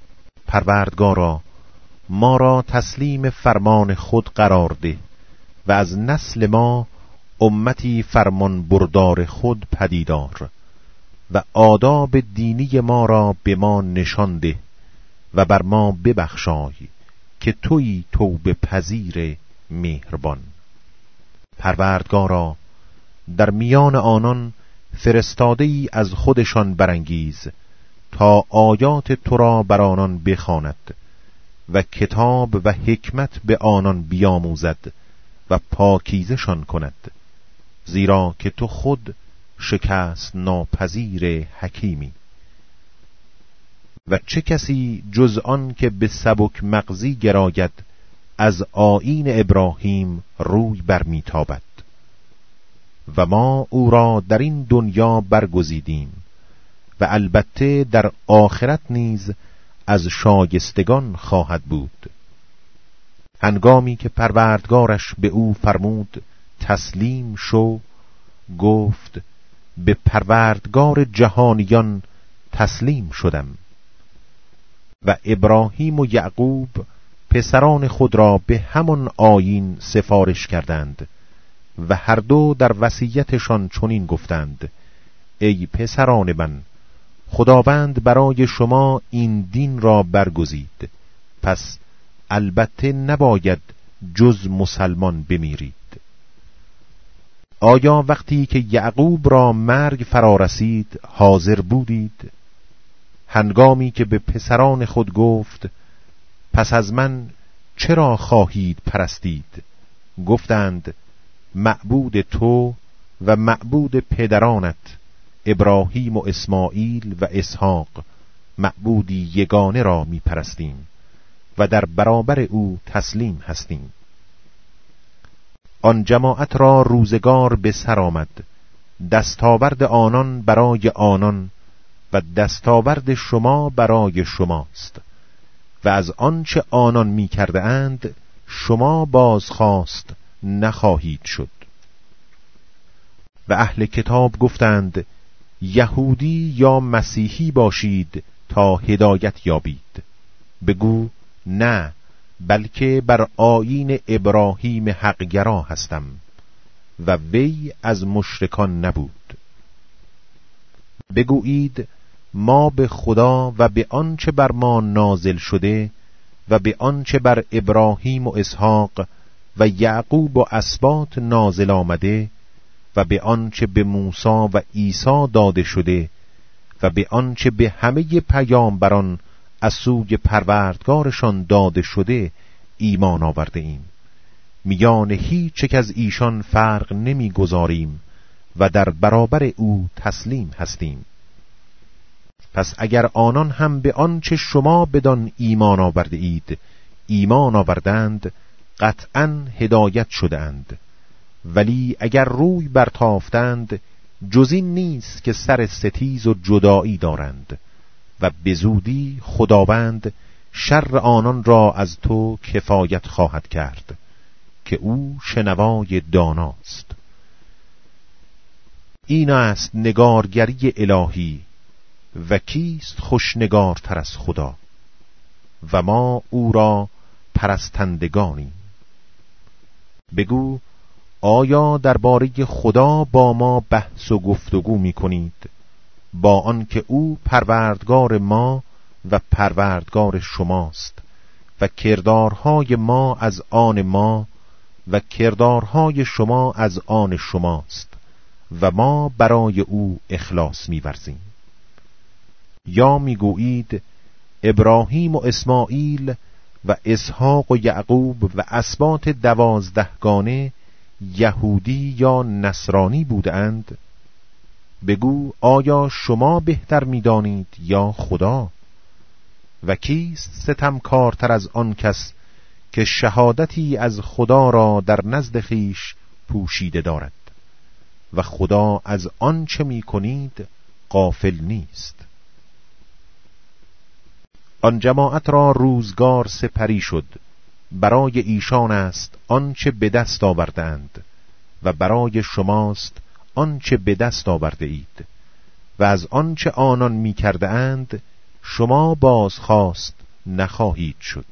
پروردگارا ما را تسلیم فرمان خود قرار ده و از نسل ما امتی فرمان بردار خود پدیدار و آداب دینی ما را به ما نشان ده و بر ما ببخشای که تویی توبه پذیر مهربان. پروردگارا در میان آنان فرستاده ای از خودشان برانگیز تا آیات تو را بر آنان بخواند و کتاب و حکمت به آنان بیاموزد و پاکیزشان کند، زیرا که تو خود شکست ناپذیر حکیمی. و چه کسی جز آن که به سبک مغزی گراید از آیین ابراهیم روی برمیتابد و ما او را در این دنیا برگزیدیم و البته در آخرت نیز از شایستگان خواهد بود. هنگامی که پروردگارش به او فرمود تسلیم شو، گفت به پروردگار جهانیان تسلیم شدم. و ابراهیم و یعقوب پسران خود را به همان آیین سفارش کردند و هر دو در وصیتشان چنین گفتند: ای پسران من، خداوند برای شما این دین را برگزید، پس البته نباید جز مسلمان بمیرید. آیا وقتی که یعقوب را مرگ فرا رسید حاضر بودید؟ هنگامی که به پسران خود گفت پس از من چرا خواهید پرستید؟ گفتند معبود تو و معبود پدرانت ابراهیم و اسماعیل و اسحاق، معبودی یگانه را می پرستیم و در برابر او تسلیم هستیم. آن جماعت را روزگار به سر آمد، دستاورد آنان برای آنان و دستاورد شما برای شماست و از آنچه آنان می کرده اند شما بازخواست نخواهید شد. و اهل کتاب گفتند یهودی یا مسیحی باشید تا هدایت یابید. بگو نه، بلکه بر آیین ابراهیم حقگرا هستم و وی از مشرکان نبود. بگویید ما به خدا و به آنچه بر ما نازل شده و به آنچه بر ابراهیم و اسحاق و یعقوب و اسباط نازل آمده و به آنچه به موسی و عیسی داده شده و به آنچه به همه پیامبران از سوی پروردگارشان داده شده ایمان آورده ایم. میان هیچ یک از ایشان فرق نمیگذاریم و در برابر او تسلیم هستیم. پس اگر آنان هم به آنچه شما بدان ایمان آورده اید ایمان آوردند قطعاً هدایت شدند، ولی اگر روی برتافتند جز این نیست که سر ستیز و جدایی دارند و به زودی خداوند شر آنان را از تو کفایت خواهد کرد که او شنوای داناست. این است نگارگری الهی و کیست خوشنگارتر از خدا و ما او را پرستندگانیم. بگو آیا درباره خدا با ما بحث و گفتگو می کنید، با آنکه او پروردگار ما و پروردگار شماست و کردارهای ما از آن ما و کردارهای شما از آن شماست و ما برای او اخلاص می ورزیم؟ یا می گویید ابراهیم و اسماعیل و اسحاق و یعقوب و اسباط دوازدهگانه یهودی یا نصرانی بودند؟ بگو آیا شما بهتر می‌دانید یا خدا؟ و کیست ستمکارتر از آن کس که شهادتی از خدا را در نزد خویش پوشیده دارد و خدا از آن چه می‌کنید غافل نیست. آن جماعت را روزگار سپری شد، برای ایشان است آنچه به دست آوردند و برای شماست آنچه به دست آورده اید و از آنچه آنان می کرده اند شما بازخواست نخواهید شد.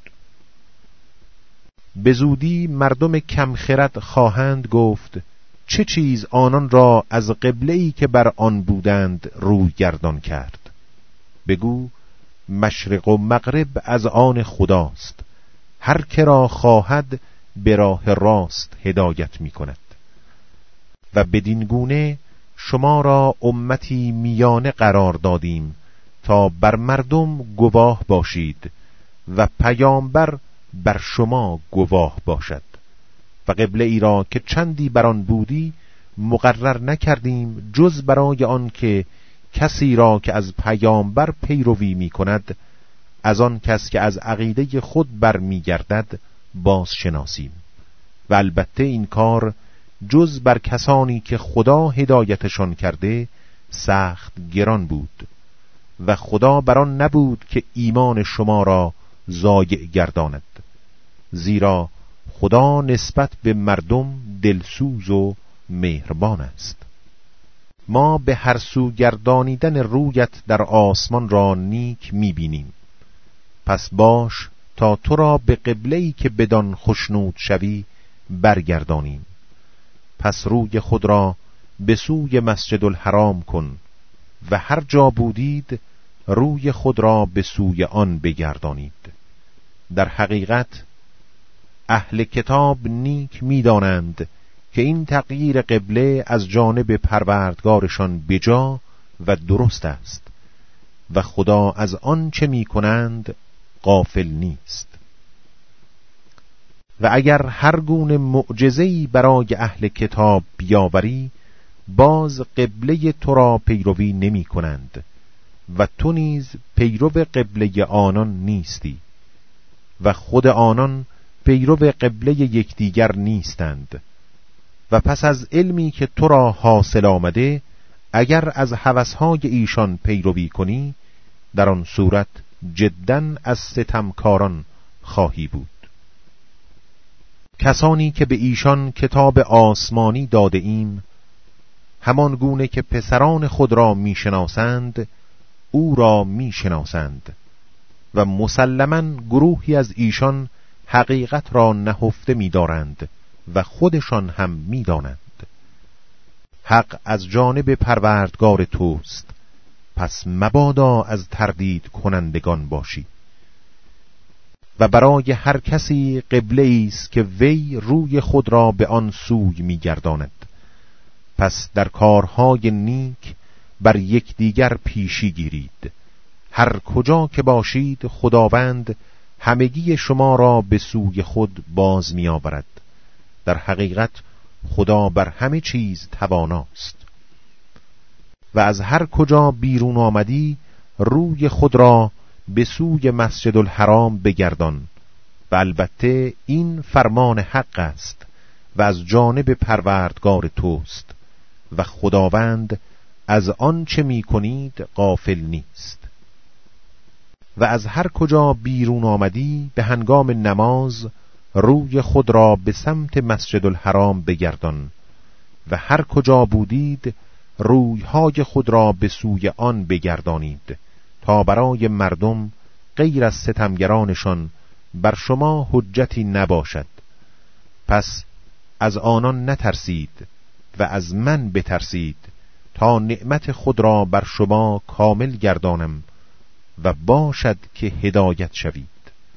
به زودی مردم کم خرد خواهند گفت چه چیز آنان را از قبله‌ای که بر آن بودند روی گردان کرد؟ بگو مشرق و مغرب از آن خداست، هر که را خواهد به راه راست هدایت می کند. و بدین گونه شما را امتی میانه قرار دادیم تا بر مردم گواه باشید و پیامبر بر شما گواه باشد. و قبله ای را که چندی بر آن بودی مقرر نکردیم جز برای آن که کسی را که از پیامبر پیروی می کند از آن کس که از عقیده خود بر می گردد باز شناسیم. و البته این کار جز بر کسانی که خدا هدایتشان کرده سخت گران بود و خدا بر آن نبود که ایمان شما را ضایع گرداند، زیرا خدا نسبت به مردم دلسوز و مهربان است. ما به هر سو گردانیدن رویت در آسمان را نیک می‌بینیم، پس باش تا تو را به قبله‌ای که بدان خشنود شوی برگردانیم. پس روی خود را به سوی مسجد الحرام کن و هر جا بودید روی خود را به سوی آن بگردانید. در حقیقت اهل کتاب نیک می‌دانند که این تغییر قبله از جانب پروردگارشان بجا و درست است و خدا از آن چه می‌کنند غافل نیست. و اگر هر گونه معجزه‌ای برای اهل کتاب بیاوری باز قبله تو را پیروی نمی کنند و تو نیز پیرو قبله آنان نیستی و خود آنان پیرو قبله یکدیگر نیستند. و پس از علمی که تو را حاصل آمده اگر از هوسهای ایشان پیروی کنی در آن صورت جداً از ستمکاران خواهی بود. کسانی که به ایشان کتاب آسمانی داده ایم همان گونه که پسران خود را میشناسند او را میشناسند و مسلماً گروهی از ایشان حقیقت را نهفته می‌دارند و خودشان هم می‌دانند. حق از جانب پروردگار توست، پس مبادا از تردید کنندگان باشی. و برای هر کسی قبله است که وی روی خود را به آن سوی می‌گرداند. پس در کارهای نیک بر یکدیگر پیشی گیرید. هر کجا که باشید خداوند همگی شما را به سوی خود باز می‌آورد. در حقیقت خدا بر همه چیز تواناست. و از هر کجا بیرون آمدی روی خود را به سوی مسجد الحرام بگردان و البته این فرمان حق است و از جانب پروردگار توست و خداوند از آن چه می کنید غافل نیست. و از هر کجا بیرون آمدی به هنگام نماز روی خود را به سمت مسجد الحرام بگردان و هر کجا بودید رویهای خود را به سوی آن بگردانید تا برای مردم غیر از ستمگرانشان بر شما حجتی نباشد. پس از آنان نترسید و از من بترسید تا نعمت خود را بر شما کامل گردانم و باشد که هدایت شوید.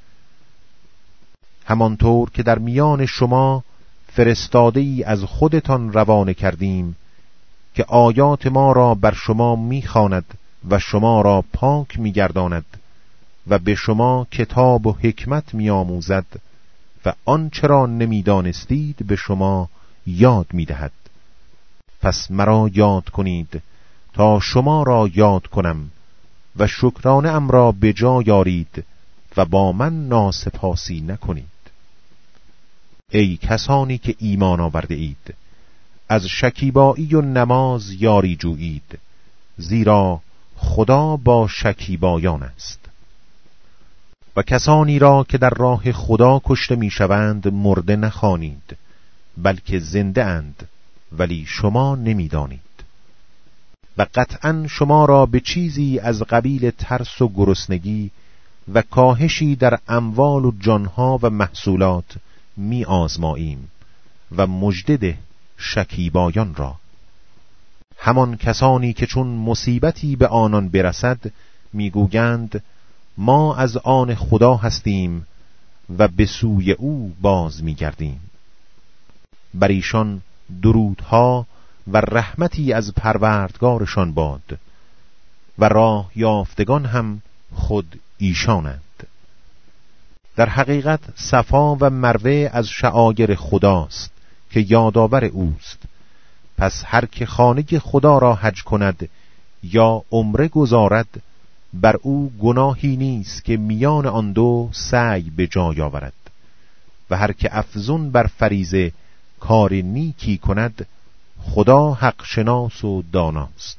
همانطور که در میان شما فرستاده‌ای از خودتان روانه کردیم که آیات ما را بر شما می‌خواند و شما را پاک می‌گرداند و به شما کتاب و حکمت می‌آموزد و آنچه را نمی‌دانستید به شما یاد می‌دهد. پس مرا یاد کنید تا شما را یاد کنم و شکرانه ام را به جا یارید و با من ناسپاسی نکنید. ای کسانی که ایمان آورده اید از شکیبایی و نماز یاری جویید، زیرا خدا با شکیبایان است. و کسانی را که در راه خدا کشته میشوند مرده نخوانید، بلکه زنده اند ولی شما نمیدانید. و قطعا شما را به چیزی از قبیل ترس و گرسنگی و کاهشی در اموال و جانها و محصولات می آزماییم و مژده شکیبایان را. همان کسانی که چون مصیبتی به آنان برسد میگویند ما از آن خدا هستیم و به سوی او باز میگردیم. بر ایشان درودها و رحمتی از پروردگارشان باد و راه یافتگان هم خود ایشانند. در حقیقت صفا و مروه از شعائر خداست که یادآور اوست. پس هر که خانه خدا را حج کند یا عمره گزارد، بر او گناهی نیست که میان آن دو سعی به جای آورد. و هر که افزون بر فریضه کار نیکی کند، خدا حق شناس و داناست.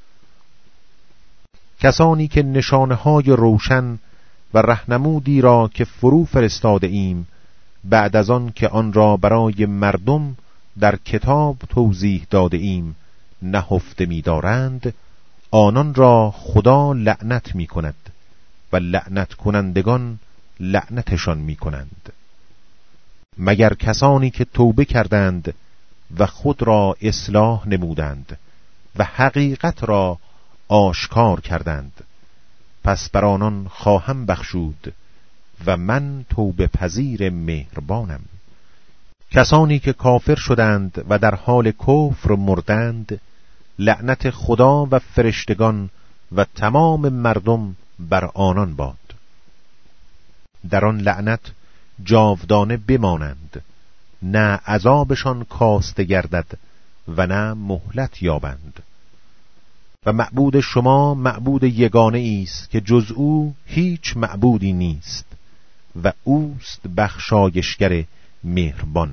کسانی که نشانه‌های روشن و رهنمودی را که فرو فرستاده ایم بعد از آن که آن را برای مردم در کتاب توضیح داده ایم نهفته می دارند، آنان را خدا لعنت می کند و لعنت کنندگان لعنتشان می کنند، مگر کسانی که توبه کردند و خود را اصلاح نمودند و حقیقت را آشکار کردند، پس بر آنان خواهم بخشود و من توبه پذیر مهربانم. کسانی که کافر شدند و در حال کفر مردند، لعنت خدا و فرشتگان و تمام مردم بر آنان باد. در آن لعنت جاودانه بمانند، نه عذابشان کاسته گردد و نه مهلت یابند. و معبود شما معبود یگانه است که جز او هیچ معبودی نیست و اوست بخشایشگر مهربان.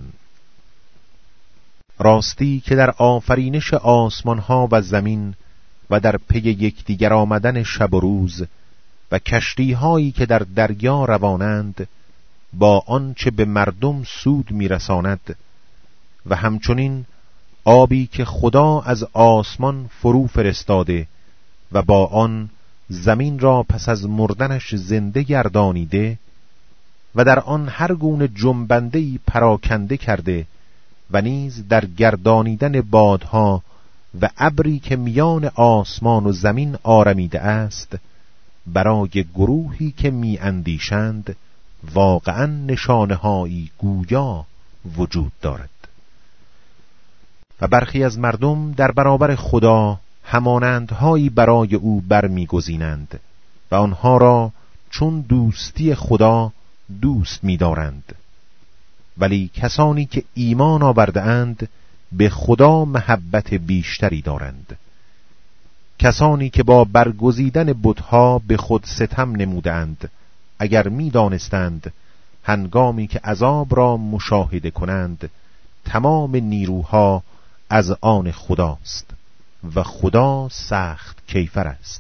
راستی که در آفرینش آسمانها و زمین و در پی یکدیگر آمدن شب و روز و کشتی‌هایی که در دریا روانند با آنچه به مردم سود می‌رساند و همچنین آبی که خدا از آسمان فرو فرستاده و با آن زمین را پس از مردنش زنده گردانیده و در آن هر گونه جنبنده‌ای پراکنده کرده و نیز در گردانیدن بادها و ابری که میان آسمان و زمین آرمیده است، برای گروهی که می اندیشند واقعا نشانه‌هایی گویا وجود دارد. و برخی از مردم در برابر خدا همانندهایی برای او برمیگزینند و آنها را چون دوستی خدا دوست می‌دارند، ولی کسانی که ایمان آورده اند به خدا محبت بیشتری دارند. کسانی که با برگزیدن بتها به خود ستم نمودند، اگر می‌دانستند هنگامی که عذاب را مشاهده کنند تمام نیروها از آن خداست و خدا سخت کیفر است.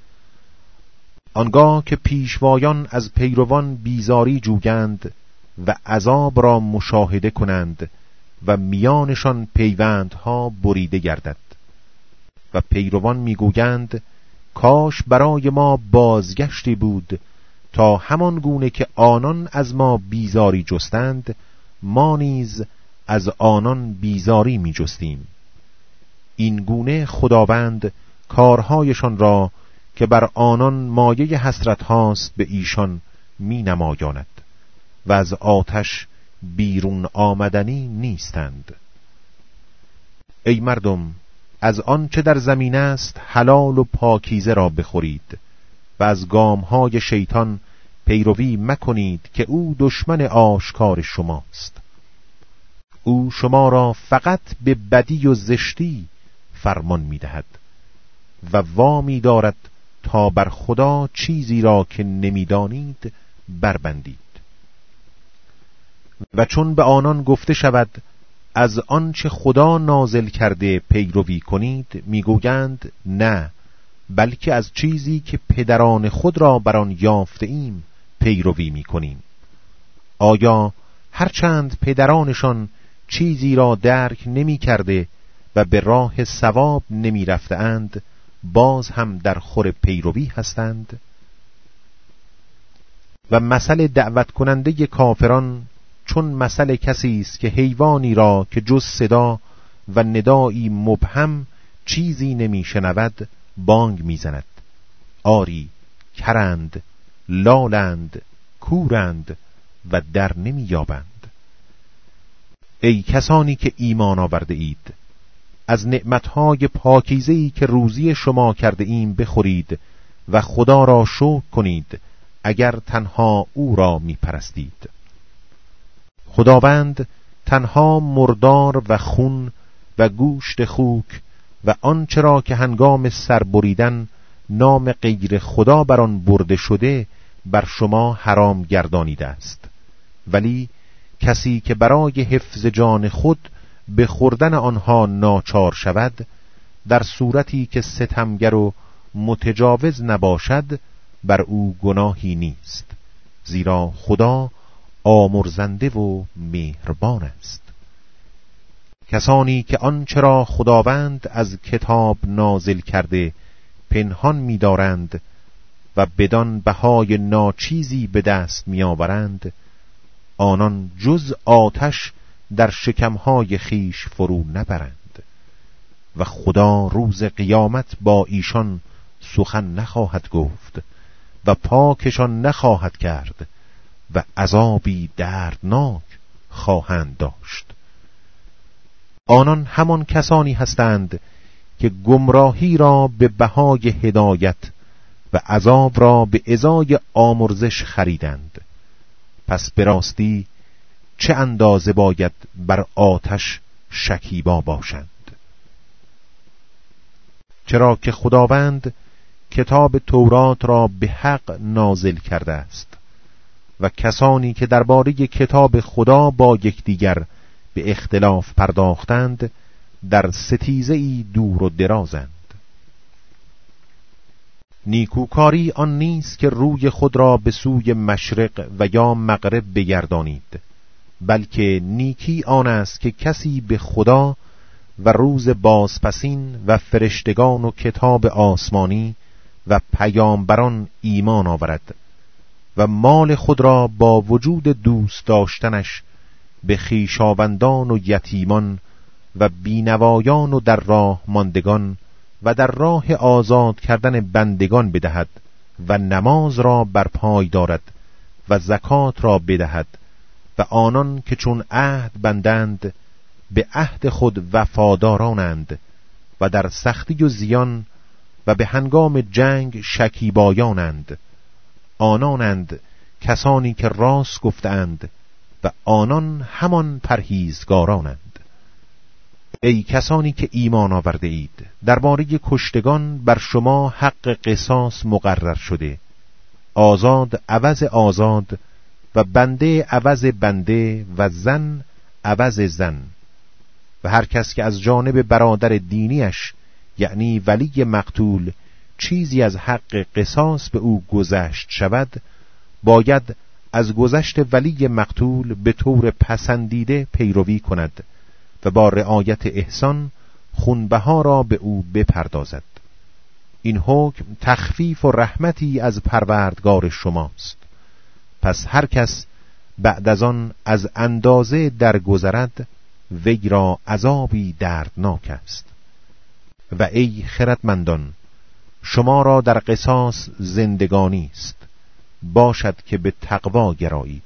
آنگاه که پیشوایان از پیروان بیزاری جویند و عذاب را مشاهده کنند و میانشان پیوندها بریده گردد و پیروان میگویند کاش برای ما بازگشتی بود تا همان گونه که آنان از ما بیزاری جستند ما نیز از آنان بیزاری می جستیم. این گونه خداوند کارهایشان را که بر آنان مایه حسرت هاست به ایشان می نمایاند و از آتش بیرون آمدنی نیستند. ای مردم، از آن چه در زمین است حلال و پاکیزه را بخورید و از گامهای شیطان پیروی مکنید که او دشمن آشکار شماست. او شما را فقط به بدی و زشتی فرمان می‌دهد و وامی دارد تا بر خدا چیزی را که نمی‌دانید بربندید. و چون به آنان گفته شود از آنچه خدا نازل کرده پیروی کنید، میگویند نه، بلکه از چیزی که پدران خود را بر آن یافته ایم پیروی میکنیم. آیا هرچند پدرانشان چیزی را درک نمی کرده و به راه ثواب نمی رفته اند باز هم در خور پیروی هستند؟ و مثل دعوت کننده کافران چون مثل کسی است که حیوانی را که جز صدا و ندایی مبهم چیزی نمیشنود بانگ میزند. آری کرند، لالند، کورند و در نمییابند. ای کسانی که ایمان آورده اید، از نعمتهای پاکیزه‌ای که روزی شما کرده ایم بخورید و خدا را شکر کنید اگر تنها او را می پرستید. خداوند تنها مردار و خون و گوشت خوک و آنچه را که هنگام سر بریدن نام غیر خدا بر آن برده شده بر شما حرام گردانیده است، ولی کسی که برای حفظ جان خود به خوردن آنها ناچار شود، در صورتی که ستمگر و متجاوز نباشد بر او گناهی نیست، زیرا خدا آمرزنده و مهربان است. کسانی که آنچه را خداوند از کتاب نازل کرده پنهان می‌دارند و بدان بهای ناچیزی به دست می‌آورند، آنان جز آتش در شکمهای خیش فرو نبرند و خدا روز قیامت با ایشان سخن نخواهد گفت و پاکشان نخواهد کرد و عذابی دردناک خواهند داشت. آنان همان کسانی هستند که گمراهی را به بهای هدایت و عذاب را به ازای آمرزش خریدند. پس به راستی چه اندازه باید بر آتش شکیبا باشند. چرا که خداوند کتاب تورات را به حق نازل کرده است و کسانی که درباره کتاب خدا با یکدیگر به اختلاف پرداختند در ستیزه‌ای دور و درازند. نیکوکاری آن نیست که روی خود را به سوی مشرق و یا مغرب بگردانید، بلکه نیکی آن است که کسی به خدا و روز بازپسین و فرشتگان و کتاب آسمانی و پیامبران ایمان آورد و مال خود را با وجود دوست داشتنش به خویشاوندان و یتیمان و بینوایان و در راه ماندگان و در راه آزاد کردن بندگان بدهد و نماز را برپای دارد و زکات را بدهد و آنان که چون عهد بندند به عهد خود وفادارانند و در سختی و زیان و به هنگام جنگ شکیبایانند. آنانند کسانی که راست گفتند و آنان همان پرهیزگارانند. ای کسانی که ایمان آورده اید، درباره کشتگان بر شما حق قصاص مقرر شده، آزاد عوض آزاد و بنده عوض بنده و زن عوض زن، و هر کس که از جانب برادر دینیش یعنی ولی مقتول چیزی از حق قصاص به او گذشت شود، باید از گذشت ولی مقتول به طور پسندیده پیروی کند و با رعایت احسان خونبها را به او بپردازد. این حکم تخفیف و رحمتی از پروردگار شماست. پس هر کس بعد از آن از اندازه درگذرد، وی را عذابی دردناک است. و ای خردمندان، شما را در قصاص زندگانی است، باشد که به تقوا گرایید.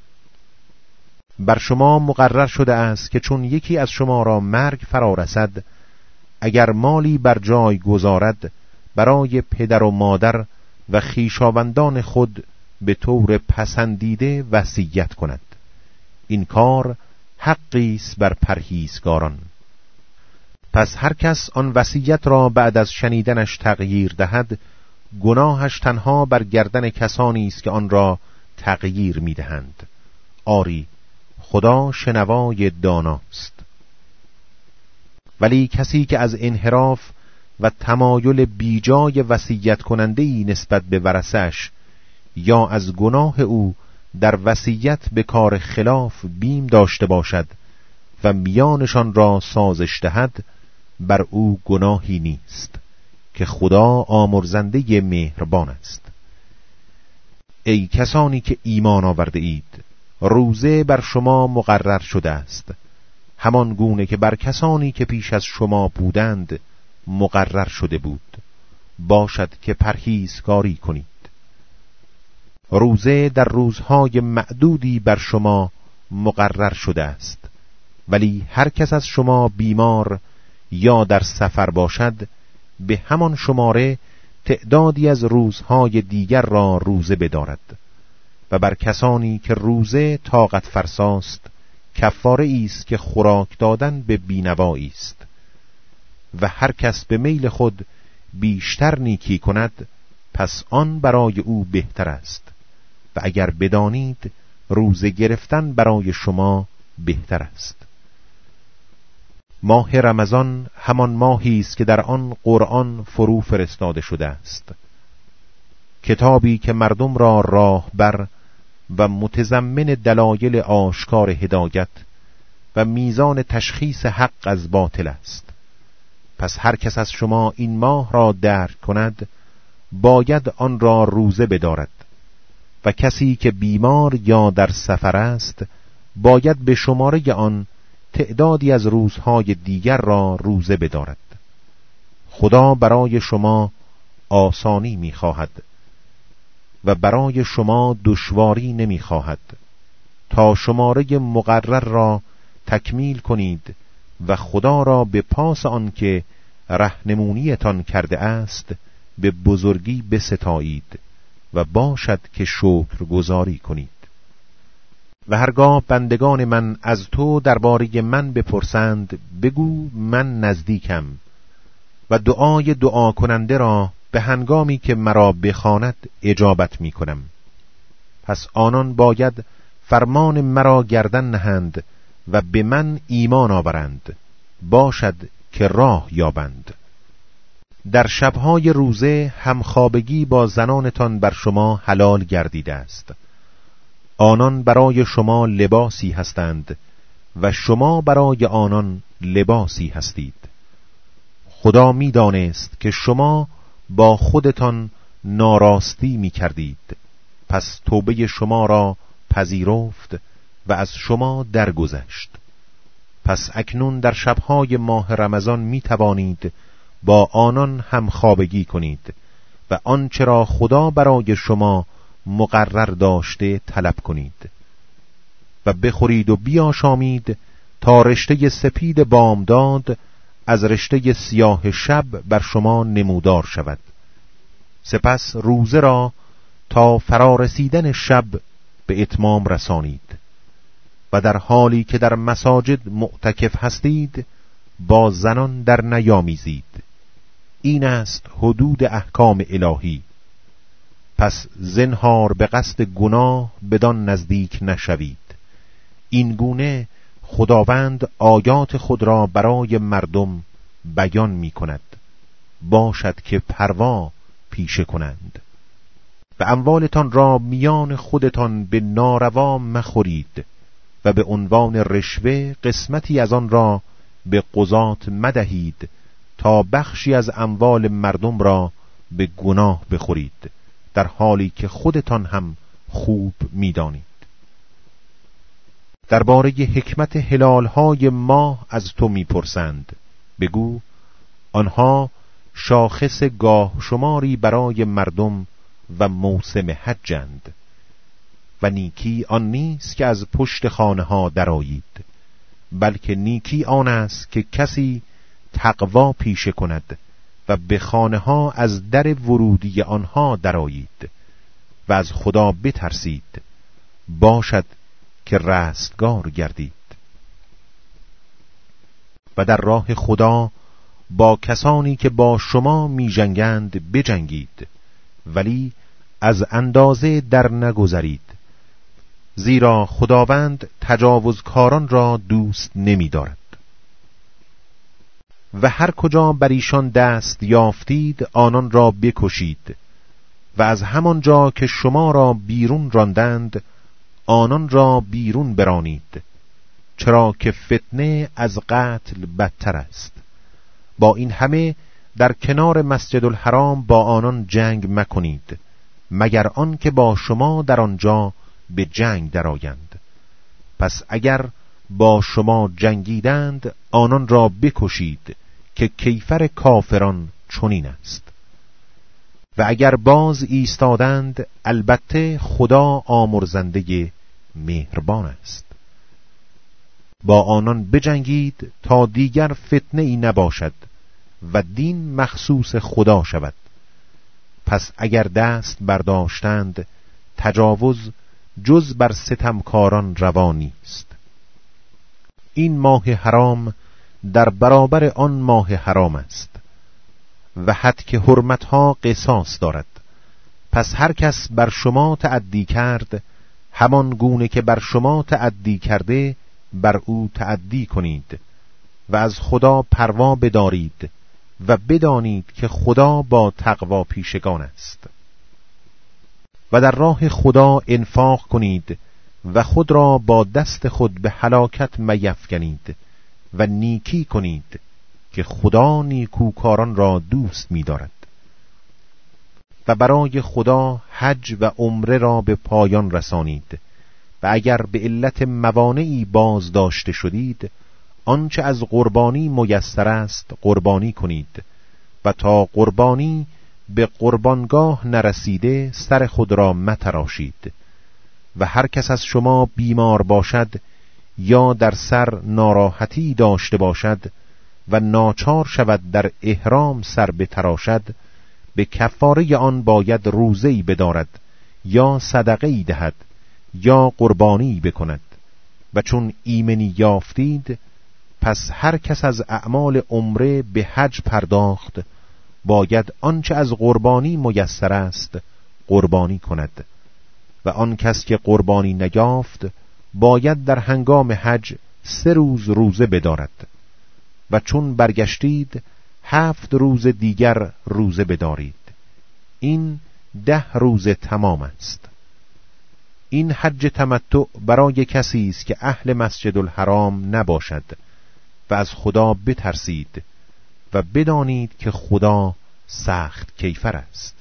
بر شما مقرر شده است که چون یکی از شما را مرگ فرا رسد، اگر مالی بر جای گذارد برای پدر و مادر و خویشاوندان خود به طور پسندیده وصیت کند. این کار حقی است بر پرهیزگاران. پس هر کس آن وصیت را بعد از شنیدنش تغییر دهد، گناهش تنها بر گردن کسانی است که آن را تغییر می‌دهند. آری خدا شنوای داناست. ولی کسی که از انحراف و تمایل بیجای وصیت کننده‌ای نسبت به ورثه‌اش یا از گناه او در وصیت به کار خلاف بیم داشته باشد و میانشان را سازش دهد، بر او گناهی نیست که خدا آمرزنده مهربان است. ای کسانی که ایمان آورده اید، روزه بر شما مقرر شده است، همان گونه که بر کسانی که پیش از شما بودند مقرر شده بود. باشد که پرهیزکاری کنید. روزه در روزهای معدودی بر شما مقرر شده است، ولی هر کس از شما بیمار یا در سفر باشد، به همان شماره تعدادی از روزهای دیگر را روزه بدارد. و بر کسانی که روزه طاقت فرساست، کفاره است که خوراک دادن به بینوایی است. و هر کس به میل خود بیشتر نیکی کند، پس آن برای او بهتر است. و اگر بدانید روزه گرفتن برای شما بهتر است. ماه رمضان همان ماهی است که در آن قرآن فرو فرستاده شده است، کتابی که مردم را راهبر و متضمن دلایل آشکار هدایت و میزان تشخیص حق از باطل است. پس هر کس از شما این ماه را درک کند، باید آن را روزه بدارد، و کسی که بیمار یا در سفر است، باید به شماره آن تعدادی از روزهای دیگر را روزه بدارد. خدا برای شما آسانی می‌خواهد و برای شما دشواری نمی‌خواهد، تا شماره مقرر را تکمیل کنید و خدا را به پاس آن که رهنمونیتان کرده است به بزرگی بستایید و باشد که شکر گزاری کنید. و هرگاه بندگان من از تو درباره من بپرسند، بگو من نزدیکم و دعای دعا کننده را به هنگامی که مرا بخواند اجابت می کنم. پس آنان باید فرمان مرا گردن نهند و به من ایمان آورند، باشد که راه یابند. در شبهای روزه همخوابگی با زنانتان بر شما حلال گردیده است. آنان برای شما لباسی هستند و شما برای آنان لباسی هستید. خدا می دانست که شما با خودتان ناراستی می کردید، پس توبه شما را پذیرفت و از شما درگذشت. پس اکنون در شبهای ماه رمضان می توانید با آنان هم خوابگی کنید و آنچه را خدا برای شما مقرر داشته طلب کنید و بخورید و بیاشامید تا رشته سپید بامداد از رشته سیاه شب بر شما نمودار شود. سپس روزه را تا فرارسیدن شب به اتمام رسانید و در حالی که در مساجد معتکف هستید با زنان در نیامیزید. این است حدود احکام الهی. پس زنهار به قصد گناه بدان نزدیک نشوید. این گونه خداوند آیات خود را برای مردم بیان می کند، باشد که پروا پیشه کنند. و اموالتان را میان خودتان به ناروا مخورید و به عنوان رشوه قسمتی از آن را به قضات مدهید تا بخشی از اموال مردم را به گناه بخورید، در حالی که خودتان هم خوب می‌دانید. درباره حکمت هلال‌های ماه از تو می‌پرسند، بگو آنها شاخص گاه شماری برای مردم و موسم حجند و نیکی آن نیست که از پشت خانه ها درآیید، بلکه نیکی آن است که کسی تقوا پیشه کند و به خانه ها از در ورودی آنها درآیید و از خدا بترسید، باشد که رستگار گردید. و در راه خدا با کسانی که با شما می جنگند بجنگید، ولی از اندازه در نگذرید، زیرا خداوند تجاوزکاران را دوست نمی دارد. و هر کجا بر ایشان دست یافتید آنان را بکشید و از همان جا که شما را بیرون راندند آنان را بیرون برانید، چرا که فتنه از قتل بدتر است. با این همه در کنار مسجد الحرام با آنان جنگ مکنید، مگر آن که با شما در آنجا به جنگ درآیند. پس اگر با شما جنگیدند آنان را بکشید که کیفر کافران چنین است. و اگر باز ایستادند البته خدا آمرزنده مهربان است. با آنان بجنگید تا دیگر فتنه ای نباشد و دین مخصوص خدا شود. پس اگر دست برداشتند تجاوز جز بر ستمکاران روا نیست. این ماه حرام در برابر آن ماه حرام است و حد که حرمتها قصاص دارد. پس هر کس بر شما تعدی کرد همان گونه که بر شما تعدی کرده بر او تعدی کنید و از خدا پروا بدارید و بدانید که خدا با تقوا پیشگان است. و در راه خدا انفاق کنید و خود را با دست خود به هلاکت میفکنید و نیکی کنید که خدا نیکوکاران را دوست می‌دارد. و برای خدا حج و عمره را به پایان رسانید و اگر به علت موانعی باز داشته شدید آنچه از قربانی میسر است قربانی کنید و تا قربانی به قربانگاه نرسیده سر خود را متراشید. و هر کس از شما بیمار باشد یا در سر ناراحتی داشته باشد و ناچار شود در احرام سر بتراشد به کفاره آن باید روزه‌ای بدارد یا صدقه‌ای دهد یا قربانی بکند. و چون ایمنی یافتید پس هر کس از اعمال عمره به حج پرداخت باید آنچه از قربانی میسر است قربانی کند. و آن کس که قربانی نیافت باید در هنگام حج سه روز روزه بدارد و چون برگشتید هفت روز دیگر روزه بدارید. این ده روز تمام است. این حج تمتع برای کسی است که اهل مسجد الحرام نباشد و از خدا بترسید و بدانید که خدا سخت کیفر است.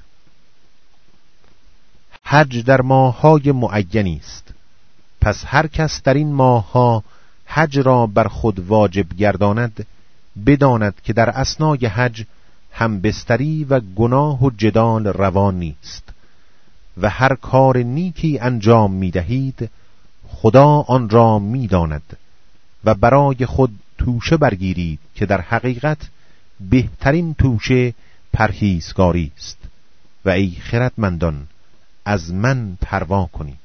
حج در ماه‌های معینی است. پس هر کس در این ماه‌ها حج را بر خود واجب گرداند بداند که در اثنای حج همبستری و گناه و جدال روا نیست و هر کار نیکی انجام می دهید خدا آن را می داند و برای خود توشه برگیرید که در حقیقت بهترین توشه پرهیزگاری است. و ای خردمندان از من پروا کنید.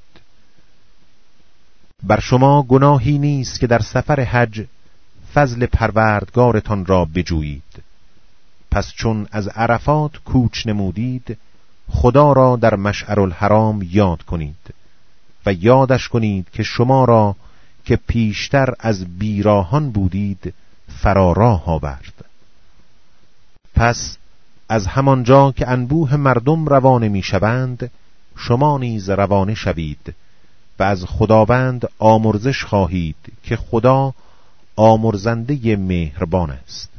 بر شما گناهی نیست که در سفر حج فضل پروردگارتان را بجویید. پس چون از عرفات کوچ نمودید خدا را در مشعر الحرام یاد کنید و یادش کنید که شما را که پیشتر از بیراهان بودید فراراه آورد. پس از همانجا که انبوه مردم روانه می شوند شما نیز روانه شوید و از خداوند آمرزش خواهید که خدا آمرزنده مهربان است.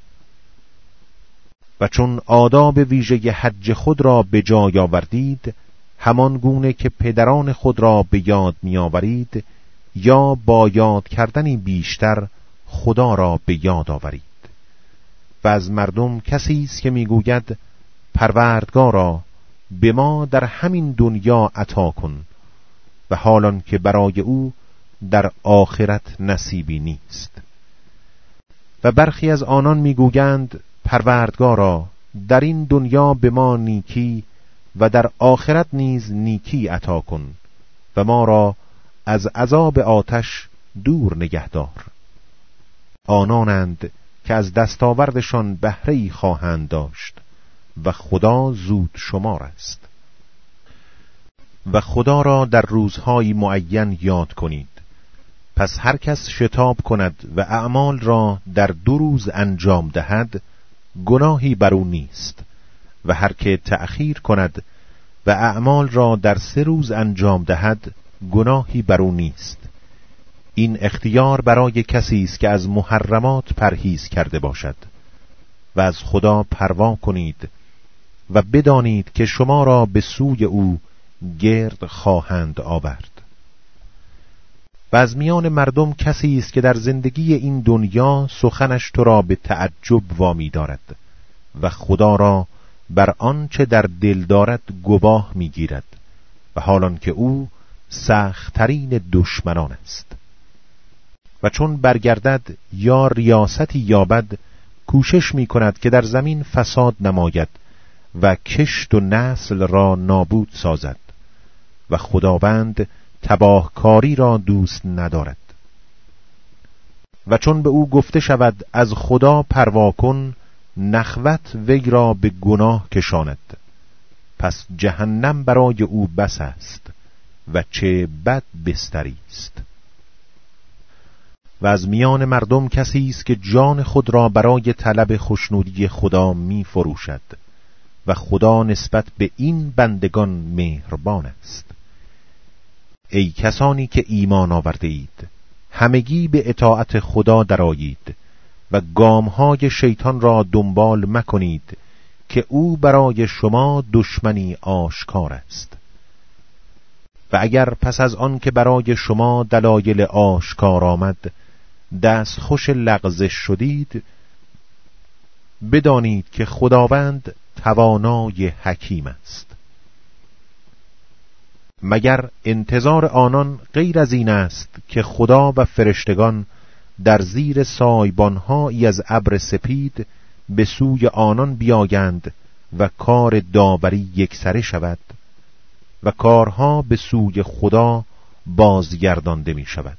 و چون آداب ویژه حج خود را به جای آوردید همان گونه که پدران خود را به یاد می آورید یا با یاد کردنی بیشتر خدا را به یاد آورید. و از مردم کسی است که می گوید پروردگارا به ما در همین دنیا عطا کن و حالان که برای او در آخرت نصیبی نیست. و برخی از آنان میگویند پروردگارا در این دنیا به ما نیکی و در آخرت نیز نیکی عطا کن و ما را از عذاب آتش دور نگهدار. آنانند که از دستاوردشان بهره‌ای خواهند داشت و خدا زود شمار است. و خدا را در روزهای معین یاد کنید. پس هر کس شتاب کند و اعمال را در دو روز انجام دهد گناهی بر او نیست و هر که تأخیر کند و اعمال را در سه روز انجام دهد گناهی بر او نیست. این اختیار برای کسی است که از محرمات پرهیز کرده باشد. و از خدا پروا کنید و بدانید که شما را به سوی او گرد خواهند آورد. و از میان مردم کسی است که در زندگی این دنیا سخنش تو را به تعجب وامی دارد و خدا را بر آنچه در دل دارد گواه میگیرد و حالان که او سخت‌ترین دشمنان است. و چون برگردد یا ریاستی یابد، کوشش می کند که در زمین فساد نماید و کشت و نسل را نابود سازد و خداوند تباهکاری را دوست ندارد. و چون به او گفته شود از خدا پروا کن، نخوت وی را به گناه کشاند، پس جهنم برای او بس است و چه بد بستری است. و از میان مردم کسی است که جان خود را برای طلب خوشنودی خدا می فروشد و خدا نسبت به این بندگان مهربان است. ای کسانی که ایمان آورده اید، همگی به اطاعت خدا درآیید و گامهای شیطان را دنبال مکنید که او برای شما دشمنی آشکار است. و اگر پس از آن که برای شما دلایل آشکار آمد دست خوش لغزش شدید، بدانید که خداوند توانای حکیم است. مگر انتظار آنان غیر از این است که خدا و فرشتگان در زیر سایبان‌هایی از ابر سپید به سوی آنان بیایند و کار داوری یکسره شود و کارها به سوی خدا بازگردانده می شود.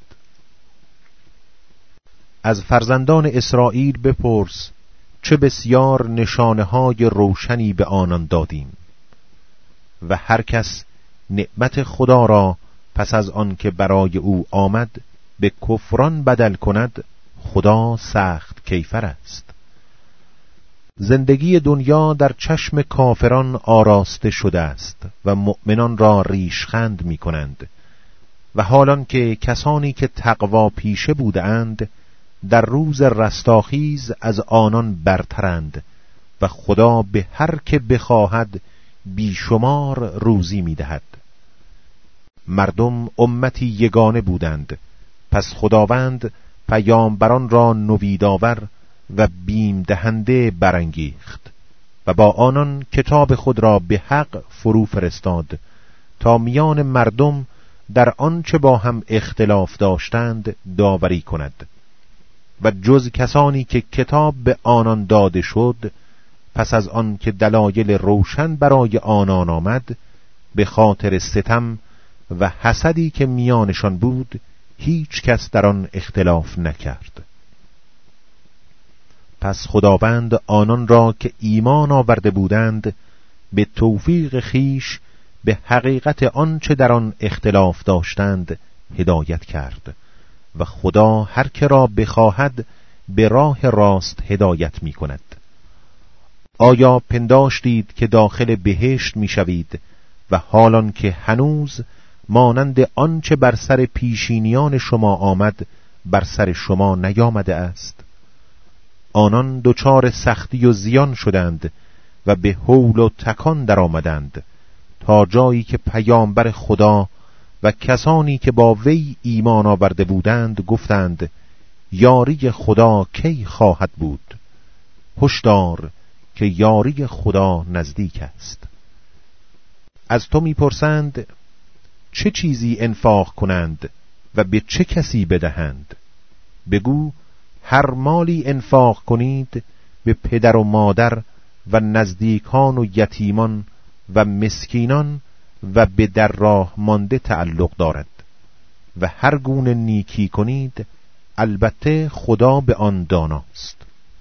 از فرزندان اسرائیل بپرس چه بسیار نشانه‌های روشنی به آنان دادیم. و هر کس نعمت خدا را پس از آن که برای او آمد به کفران بدل کند، خدا سخت کیفر است. زندگی دنیا در چشم کافران آراسته شده است و مؤمنان را ریشخند می کنند و حالان که کسانی که تقوا پیشه بودند در روز رستاخیز از آنان برترند و خدا به هر که بخواهد بیشمار روزی می دهد. مردم امتی یگانه بودند، پس خداوند پیامبران را نویدآور و بیم دهنده برانگیخت و با آنان کتاب خود را به حق فرو فرستاد تا میان مردم در آنچه با هم اختلاف داشتند داوری کند. و جز کسانی که کتاب به آنان داده شد، پس از آن که دلایل روشن برای آنان آمد، به خاطر ستم و حسدی که میانشان بود هیچ کس در آن اختلاف نکرد. پس خداوند آنان را که ایمان آورده بودند به توفیق خیش به حقیقت آنچه در آن اختلاف داشتند هدایت کرد و خدا هر که را بخواهد به راه راست هدایت می کند. آیا پنداشتید که داخل بهشت می شوید و حالان که هنوز مانند آنچه بر سر پیشینیان شما آمد بر سر شما نیامده است؟ آنان دچار سختی و زیان شدند و به هول و تکان در آمدند تا جایی که پیامبر خدا و کسانی که با وی ایمان آورده بودند گفتند یاری خدا کی خواهد بود؟ هشدار که یاری خدا نزدیک است. از تو میپرسند چه چیزی انفاق کنند و به چه کسی بدهند؟ بگو هر مالی انفاق کنید به پدر و مادر و نزدیکان و یتیمان و مسکینان و به در راه مانده تعلق دارد و هر گونه نیکی کنید البته خدا به آن داناست.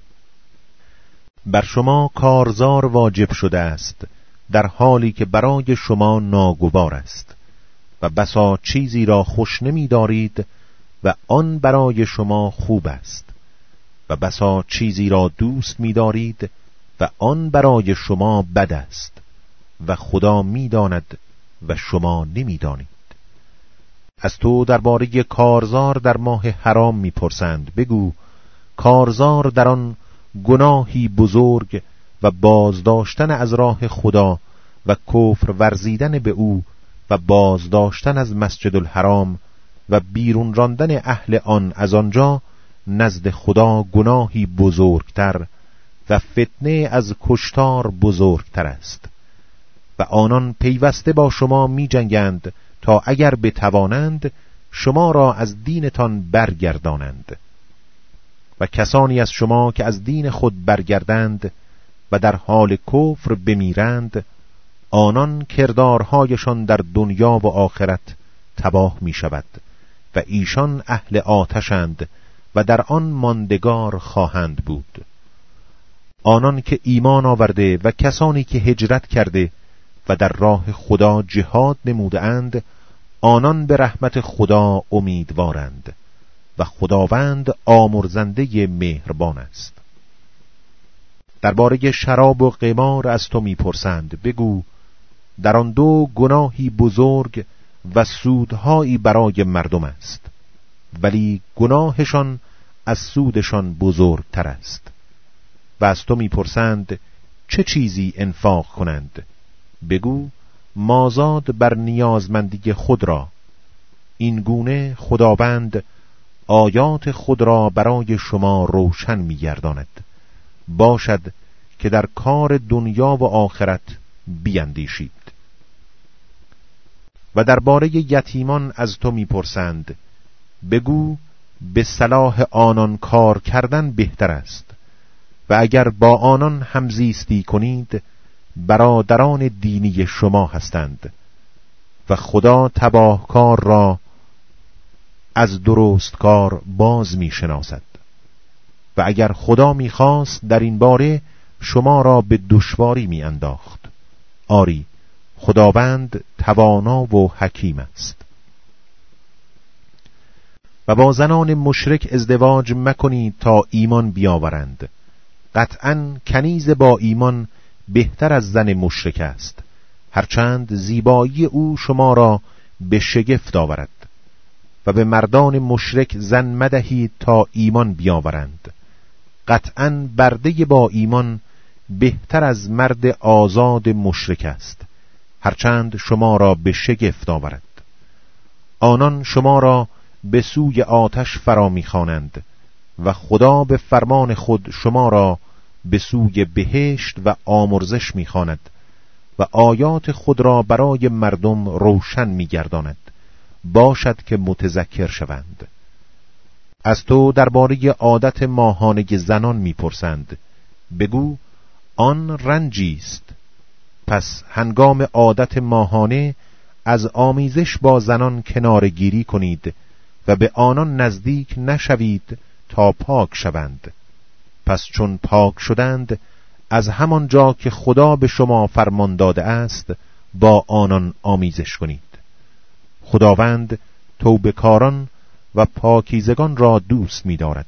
بر شما کارزار واجب شده است در حالی که برای شما ناگوار است و بسا چیزی را خوش نمی دارید و آن برای شما خوب است و بسا چیزی را دوست می دارید و آن برای شما بد است و خدا می داند و شما نمی دانید. از تو درباره کارزار در ماه حرام می پرسند. بگو کارزار در آن گناهی بزرگ و بازداشتن از راه خدا و کفر ورزیدن به او و بازداشتن از مسجد الحرام و بیرون راندن اهل آن از آنجا نزد خدا گناهی بزرگتر و فتنه از کشتار بزرگتر است. و آنان پیوسته با شما می جنگند تا اگر بتوانند شما را از دینتان برگردانند. و کسانی از شما که از دین خود برگردند و در حال کفر بمیرند، آنان کردارهایشان در دنیا و آخرت تباه می شود و ایشان اهل آتشند و در آن ماندگار خواهند بود. آنان که ایمان آورده و کسانی که هجرت کرده و در راه خدا جهاد نموده اند، آنان به رحمت خدا امیدوارند و خداوند آمرزنده مهربان است. درباره شراب و قمار از تو میپرسند، بگو در آن دو گناهی بزرگ و سودهایی برای مردم است، ولی گناهشان از سودشان بزرگتر است. و از تو میپرسند چه چیزی انفاق کنند، بگو مازاد بر نیازمندی خود را. این گونه خداوند آیات خود را برای شما روشن می‌گرداند. باشد که در کار دنیا و آخرت بیندیشید. و درباره یتیمان از تو میپرسند، بگو به صلاح آنان کار کردن بهتر است و اگر با آنان همزیستی کنید برادران دینی شما هستند و خدا تباهکار را از درستکار باز می شناسد. و اگر خدا می خواست در این باره شما را به دشواری می انداخت. آری خداوند توانا و حکیم است. و با زنان مشرک ازدواج مکنید تا ایمان بیاورند. قطعاً کنیز با ایمان بهتر از زن مشرک است، هرچند زیبایی او شما را به شگفت آورد. و به مردان مشرک زن مدهید تا ایمان بیاورند. قطعاً برده با ایمان بهتر از مرد آزاد مشرک است، هرچند شما را به شگفت آورد. آنان شما را به سوی آتش فرا می‌خوانند و خدا به فرمان خود شما را به سوی بهشت و آمرزش می‌خواند و آیات خود را برای مردم روشن می‌گرداند. باشد که متذکر شوند. از تو درباره عادت ماهانه زنان می‌پرسند، بگو آن رنجی است. پس هنگام عادت ماهانه از آمیزش با زنان کنارگیری کنید و به آنان نزدیک نشوید تا پاک شوند. پس چون پاک شدند از همان جا که خدا به شما فرمان داده است با آنان آمیزش کنید. خداوند توبه‌کاران و پاکیزگان را دوست می‌دارد.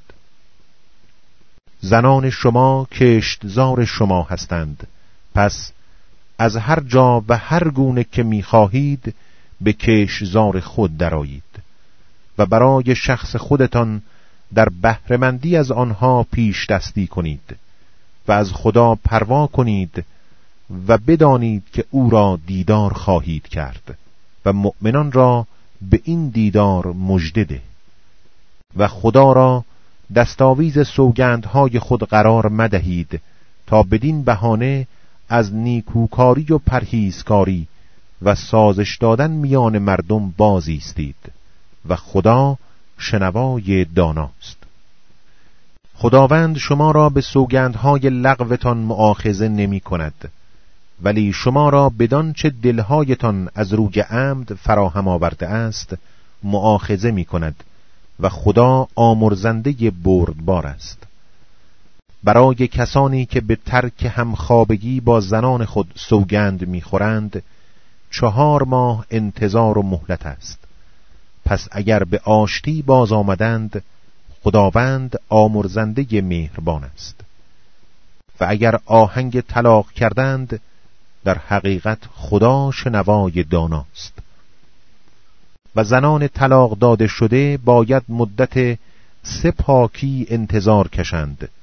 زنان شما کشتزار شما هستند، پس از هر جا و هر گونه که می‌خواهید به کشتزار خود درآیید و برای شخص خودتان در بهره‌مندی از آنها پیش دستی کنید و از خدا پروا کنید و بدانید که او را دیدار خواهید کرد و مؤمنان را به این دیدار مژده ده. و خدا را دستاویز سوگندهای خود قرار مدهید تا بدین بهانه از نیکوکاری و پرهیزکاری و سازش دادن میان مردم باز ایستید و خدا شنوای داناست. خداوند شما را به سوگندهای لغوتان مؤاخذه نمی کند، ولی شما را بدان چه دلهایتان از روی عمد فراهم آورده است مؤاخذه می کند و خدا آمرزنده بردبار است. برای کسانی که به ترک همخوابگی با زنان خود سوگند می خورند چهار ماه انتظار و مهلت است. پس اگر به آشتی باز آمدند خداوند آمرزنده مهربان است. و اگر آهنگ طلاق کردند در حقیقت خدا شنوای داناست. و زنان طلاق داده شده باید مدت سه پاکی انتظار کشند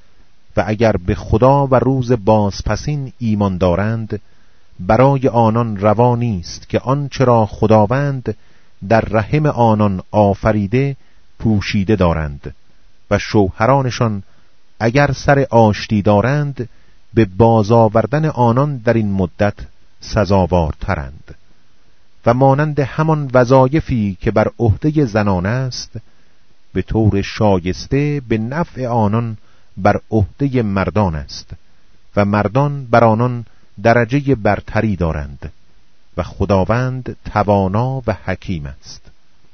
و اگر به خدا و روز بازپسین ایمان دارند، برای آنان روا نیست که آنچه را خداوند در رحم آنان آفریده پوشیده دارند و شوهرانشان اگر سر آشتی دارند به بازآوردن آنان در این مدت سزاوارترند. و مانند همان وظایفی که بر عهده زنان است، به طور شایسته به نفع آنان بر عهده مردان است و مردان بر آنان درجه برتری دارند و خداوند توانا و حکیم است.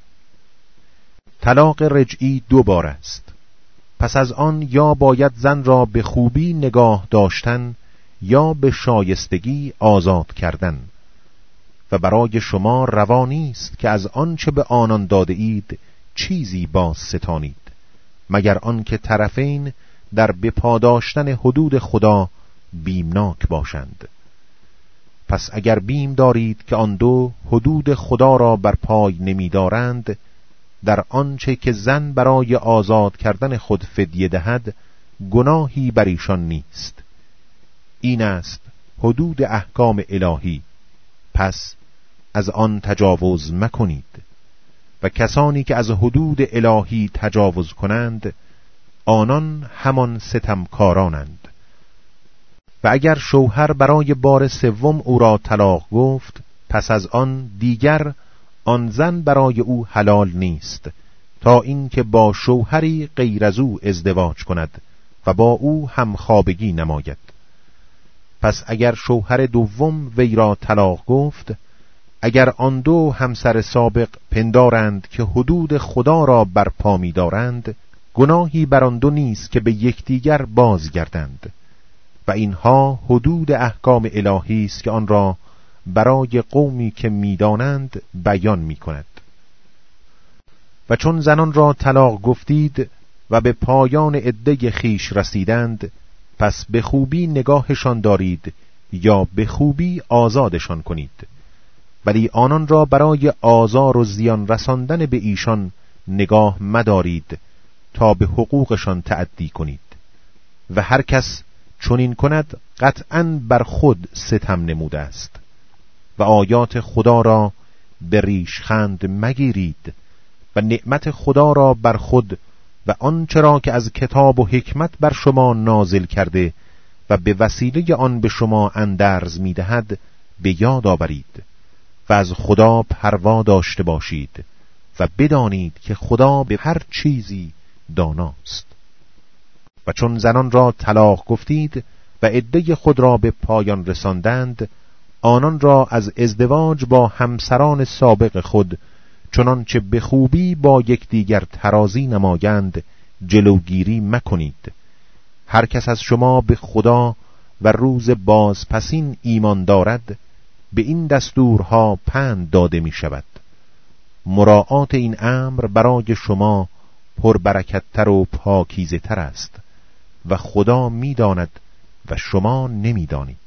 طلاق رجعی دو بار است. پس از آن یا باید زن را به خوبی نگاه داشتن یا به شایستگی آزاد کردن، و برای شما روا نیست که از آنچه به آنان داده اید چیزی باز ستانید، مگر آنکه طرفین در بپاداشتن حدود خدا بیمناک باشند. پس اگر بیم دارید که آن دو حدود خدا را بر پای نمی دارند، در آنچه که زن برای آزاد کردن خود فدیه دهد گناهی بر ایشان نیست. این است حدود احکام الهی، پس از آن تجاوز مکنید. و کسانی که از حدود الهی تجاوز کنند، آنان همان ستمکارانند. و اگر شوهر برای بار سوم او را طلاق گفت، پس از آن دیگر آن زن برای او حلال نیست تا اینکه با شوهری غیر از او ازدواج کند و با او همخوابگی نماید. پس اگر شوهر دوم وی را طلاق گفت، اگر آن دو همسر سابق پندارند که حدود خدا را برپا می دارند، گناهی بر آن دو نیست که به یکدیگر بازگردند. و اینها حدود احکام الهی است که آن را برای قومی که میدانند بیان می کند. و چون زنان را طلاق گفتید و به پایان عده خیش رسیدند، پس به خوبی نگاهشان دارید یا به خوبی آزادشان کنید، ولی آنان را برای آزار و زیان رساندن به ایشان نگاه مدارید تا به حقوقشان تعدی کنید. و هر کس چنین کند قطعاً بر خود ستم نموده است. و آیات خدا را به ریشخند مگیرید و نعمت خدا را بر خود و آنچه را که از کتاب و حکمت بر شما نازل کرده و به وسیله آن به شما اندرز می‌دهد به یاد آورید و از خدا پروا داشته باشید و بدانید که خدا به هر چیزی داناست. و چون زنان را طلاق گفتید و عده خود را به پایان رساندند، آنان را از ازدواج با همسران سابق خود چنانچه به خوبی با یکدیگر ترازی نمایند جلوگیری مکنید. هر کس از شما به خدا و روز بازپسین ایمان دارد، به این دستورها پند داده می شود. مراعات این امر برای شما پربرکت‌تر و پاکیزه تر است و خدا می داند و شما نمی دانید.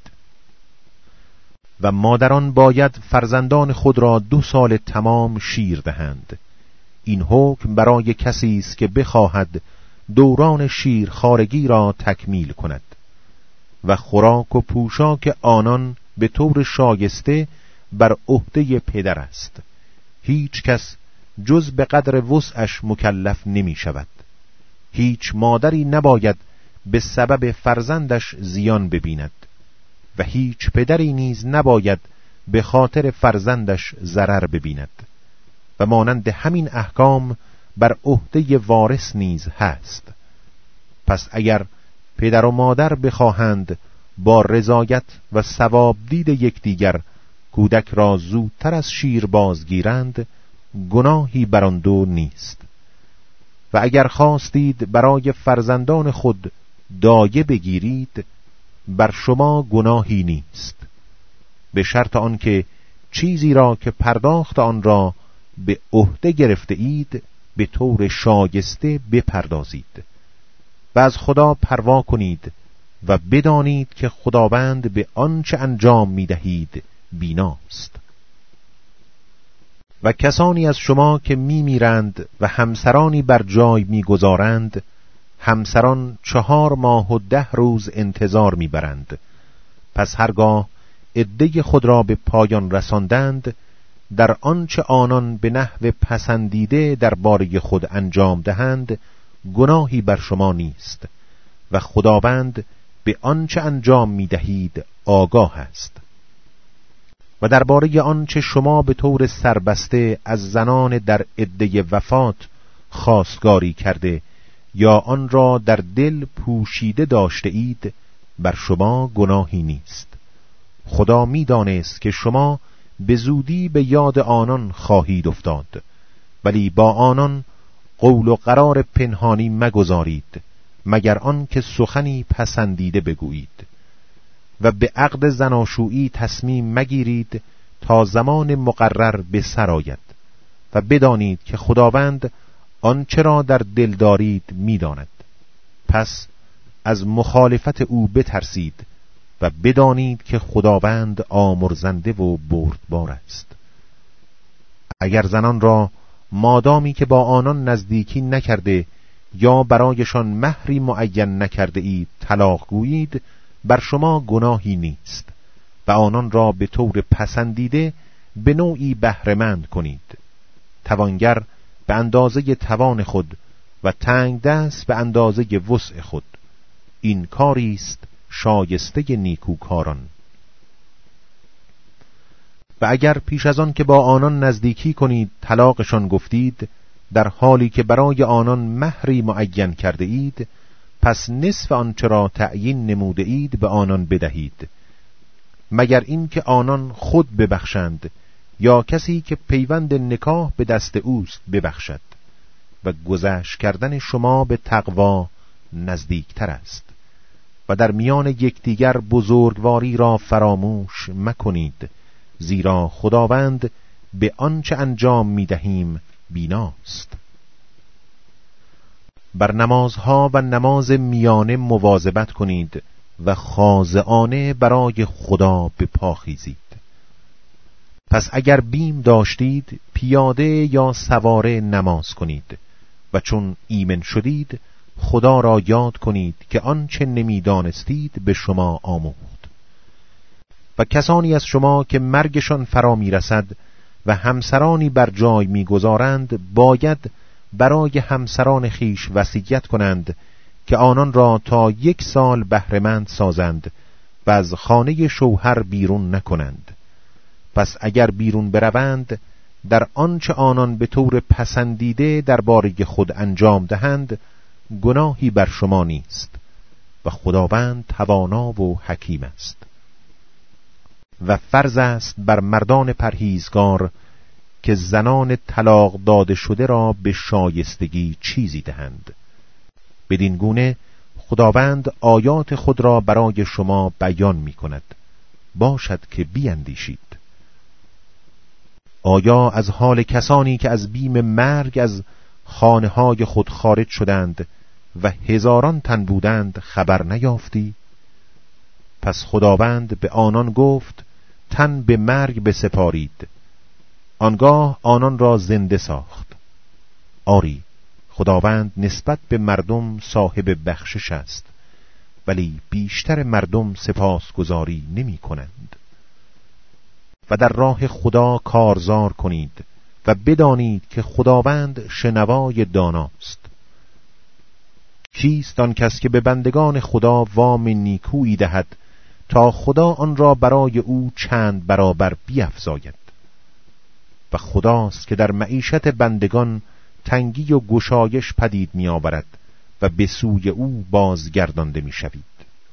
و مادران باید فرزندان خود را دو سال تمام شیر دهند. این حکم برای کسی است که بخواهد دوران شیرخوارگی را تکمیل کند. و خوراک و پوشاک آنان به طور شایسته بر عهده پدر است. هیچ کس جز به قدر وسعش مکلف نمی شود. هیچ مادری نباید به سبب فرزندش زیان ببیند و هیچ پدری نیز نباید به خاطر فرزندش ضرر ببیند. و مانند همین احکام بر عهده وارث نیز هست. پس اگر پدر و مادر بخواهند با رضایت و ثواب دید یکدیگر کودک را زودتر از شیر بازگیرند، گناهی بر آن دو نیست. و اگر خواستید برای فرزندان خود دایه بگیرید، بر شما گناهی نیست، به شرط آنکه چیزی را که پرداخت آن را به عهده گرفته اید به طور شایسته بپردازید. و از خدا پروا کنید و بدانید که خداوند به آنچه انجام می‌دهید بیناست. و کسانی از شما که می‌میرند و همسرانی بر جای می‌گذارند، همسران چهار ماه و ده روز انتظار میبرند. پس هرگاه عده خود را به پایان رساندند، در آنچه آنان به نحو پسندیده درباره خود انجام دهند گناهی بر شما نیست و خداوند به آنچه انجام میدهید آگاه است. و درباره آنچه شما به طور سربسته از زنان در عده وفات خواستگاری کرده یا آن را در دل پوشیده داشته اید بر شما گناهی نیست. خدا می‌دانست که شما به زودی به یاد آنان خواهید افتاد، ولی با آنان قول و قرار پنهانی مگذارید مگر آن که سخنی پسندیده بگویید، و به عقد زناشویی تصمیم مگیرید تا زمان مقرر به سر آید، و بدانید که خداوند آنچه را در دل دارید می‌داند. پس از مخالفت او بترسید و بدانید که خداوند آمرزنده و بردبار است. اگر زنان را مادامی که با آنان نزدیکی نکرده یا برایشان مهری معین نکرده اید طلاق گویید، بر شما گناهی نیست و آنان را به طور پسندیده به نوعی بهره‌مند کنید. توانگر به اندازه توان خود و تنگ دست به اندازه وسع خود. این کاری است شایسته نیکوکاران. و اگر پیش از آن که با آنان نزدیکی کنید طلاقشان گفتید، در حالی که برای آنان مهری معین کرده اید، پس نصف آنچه را تعیین نموده اید به آنان بدهید، مگر این که آنان خود ببخشند یا کسی که پیوند نکاح به دست اوست ببخشد، و گذشت کردن شما به تقوا نزدیکتر است. و در میان یکدیگر بزرگواری را فراموش مکنید، زیرا خداوند به آنچه انجام می‌دهیم بیناست. بر نمازها و نماز میانه مواظبت کنید و خاضعانه برای خدا به پا خیزید. پس اگر بیم داشتید پیاده یا سواره نماز کنید، و چون ایمن شدید خدا را یاد کنید که آنچه نمی‌دانستید به شما آموخت. و کسانی از شما که مرگشان فرا می‌رسد و همسرانی بر جای می‌گذارند، باید برای همسران خیش وصیت کنند که آنان را تا یک سال بهره‌مند سازند و از خانه شوهر بیرون نکنند. پس اگر بیرون بروند، در آنچه آنان به طور پسندیده درباره خود انجام دهند گناهی بر شما نیست و خداوند توانا و حکیم است. و فرض است بر مردان پرهیزگار که زنان طلاق داده شده را به شایستگی چیزی دهند. بدین گونه خداوند آیات خود را برای شما بیان می کند. باشد که بیندیشید. آیا از حال کسانی که از بیم مرگ از خانه‌های خود خارج شدند و هزاران تن بودند خبر نیافتی؟ پس خداوند به آنان گفت تن به مرگ بسپارید. آنگاه آنان را زنده ساخت. آری، خداوند نسبت به مردم صاحب بخشش است، ولی بیشتر مردم سپاسگزاری نمی کنند. و در راه خدا کارزار کنید و بدانید که خداوند شنوای داناست. کیست آن کس که به بندگان خدا وام نیکویی دهد تا خدا آن را برای او چند برابر بیفزاید؟ و خداست که در معیشت بندگان تنگی و گشایش پدید می آورد و به سوی او بازگردانده می شوید.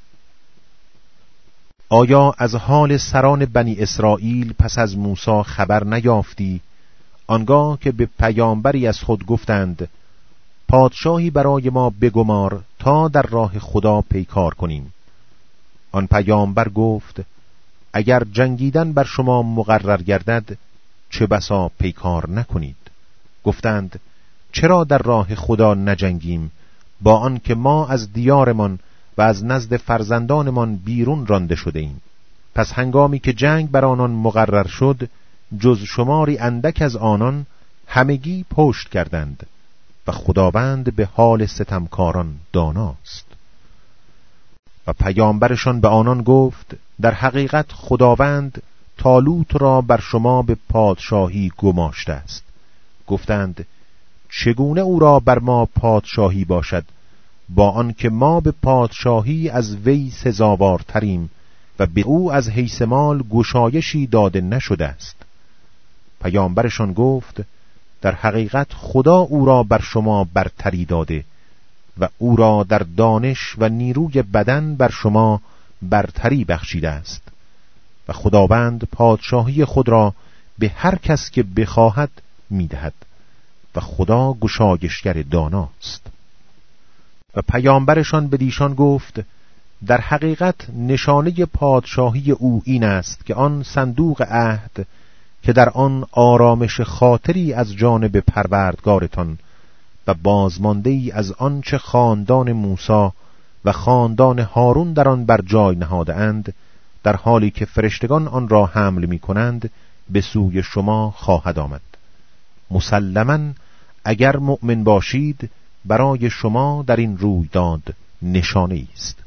آیا از حال سران بنی اسرائیل پس از موسی خبر نیافتی، آنگاه که به پیامبری از خود گفتند پادشاهی برای ما بگمار تا در راه خدا پیکار کنیم؟ آن پیامبر گفت اگر جنگیدن بر شما مقرر گردد چه بسا پیکار نکنید. گفتند چرا در راه خدا نجنگیم، با آن که ما از دیارمان و از نزد فرزندانمان بیرون رانده شده ایم؟ پس هنگامی که جنگ بر آنان مقرر شد، جز شماری اندک از آنان همگی پشت کردند. و خداوند به حال ستمکاران داناست. و پیامبرشان به آنان گفت در حقیقت خداوند طالوت را بر شما به پادشاهی گماشته است. گفتند چگونه او را بر ما پادشاهی باشد، با آنکه ما به پادشاهی از وی سزاوارتریم و به او از حیث مال گشایشی داده نشده است. پیامبرشان گفت در حقیقت خدا او را بر شما برتری داده و او را در دانش و نیروی بدن بر شما برتری بخشیده است و خداوند پادشاهی خود را به هر کس که بخواهد میدهد و خدا گشایشگر داناست. و پیامبرشان به دیشان گفت در حقیقت نشانه پادشاهی او این است که آن صندوق عهد که در آن آرامش خاطری از جانب پروردگارتان و بازمانده ای از آنچه خاندان موسی و خاندان هارون در آن بر جای نهاده اند، در حالی که فرشتگان آن را حمل می کنند به سوی شما خواهد آمد. مسلماً اگر مؤمن باشید برای شما در این رویداد نشانه است.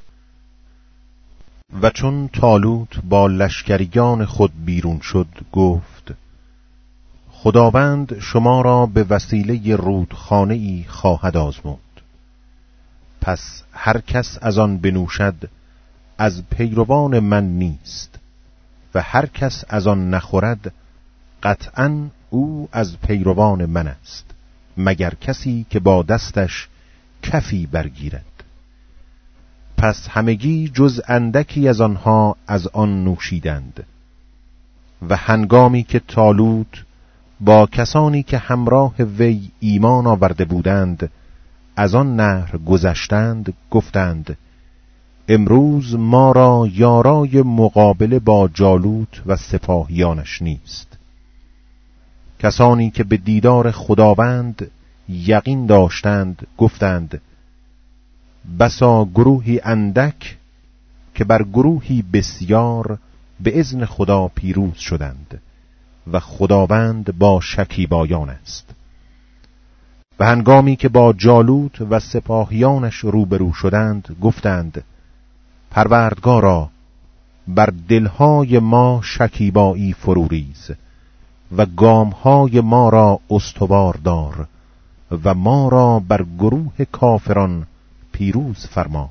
و چون طالوت با لشکریان خود بیرون شد گفت خداوند شما را به وسیله رودخانه‌ای خواهد آزمود، پس هر کس از آن بنوشد از پیروان من نیست و هر کس از آن نخورد قطعاً او از پیروان من است، مگر کسی که با دستش کفی برگیرد. پس همگی جز اندکی از آنها از آن نوشیدند. و هنگامی که طالوت با کسانی که همراه وی ایمان آورده بودند از آن نهر گذشتند گفتند امروز ما را یارای مقابله با جالوت و سپاهیانش نیست. کسانی که به دیدار خداوند یقین داشتند گفتند بسا گروهی اندک که بر گروهی بسیار به اذن خدا پیروز شدند و خداوند با شکیبایان است. و هنگامی که با جالوت و سپاهیانش روبرو شدند گفتند پروردگارا بر دلهای ما شکیبایی فروریز و گامهای ما را استوار دار و ما را بر گروه کافران پیروز فرمای.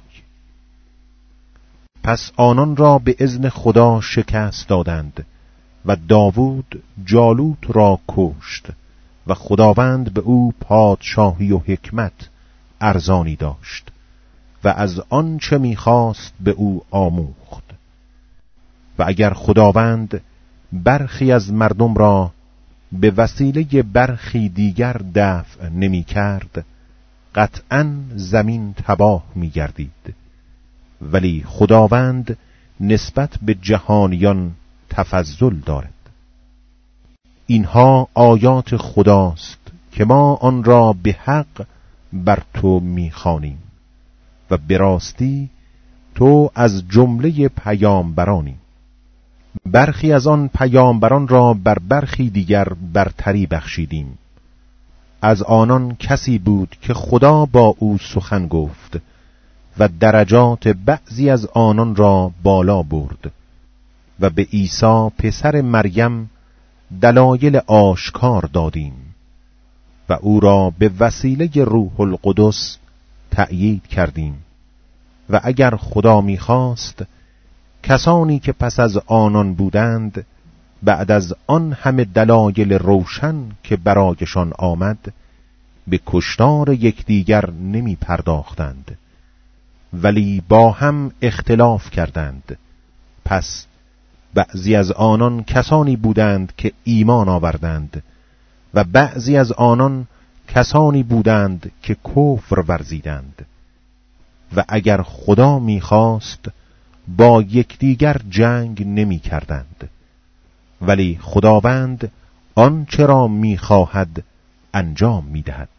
پس آنان را به اذن خدا شکست دادند و داوود جالوت را کشت و خداوند به او پادشاهی و حکمت ارزانی داشت و از آن چه می‌خواست به او آموخت. و اگر خداوند برخی از مردم را به وسیله برخی دیگر دفع نمی کرد قطعاً زمین تباه می گردید، ولی خداوند نسبت به جهانیان تفضل دارد. اینها آیات خداست که ما آن را به حق بر تو می خوانیم و به راستی تو از جمله پیامبرانی. برخی از آن پیامبران را بر برخی دیگر برتری بخشیدیم. از آنان کسی بود که خدا با او سخن گفت و درجات بعضی از آنان را بالا برد و به عیسی پسر مریم دلایل آشکار دادیم و او را به وسیله روح القدس تأیید کردیم. و اگر خدا می‌خواست کسانی که پس از آنان بودند بعد از آن همه دلایل روشن که برایشان آمد به کشتار یکدیگر نمی پرداختند، ولی با هم اختلاف کردند. پس بعضی از آنان کسانی بودند که ایمان آوردند و بعضی از آنان کسانی بودند که کفر ورزیدند. و اگر خدا می‌خواست با یکدیگر جنگ نمی کردند، ولی خداوند آنچه را می‌خواهد انجام می‌دهد.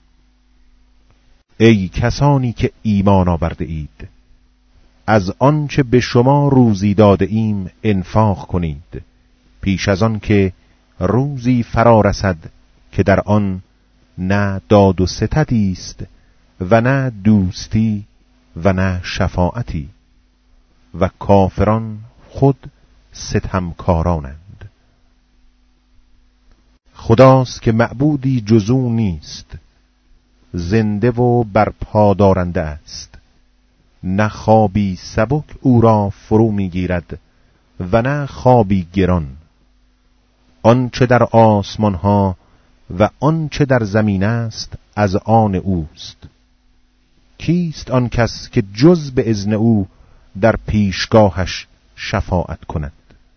ای کسانی که ایمان آورده اید، از آنچه به شما روزی داده ایم انفاق کنید، پیش از آن که روزی فرا رسد که در آن نه داد و ستدی است و نه دوستی و نه شفاعتی و کافران خود ستمکارانند. خداست که معبودی جز او نیست، زنده و برپا دارنده است. نه خوابی سبک او را فرو میگیرد و نه خوابی گران. آنچه در آسمان ها و آنچه در زمین است از آن اوست. کیست آن کس که جز به اذن او در پیشگاهش شفاعت کند؟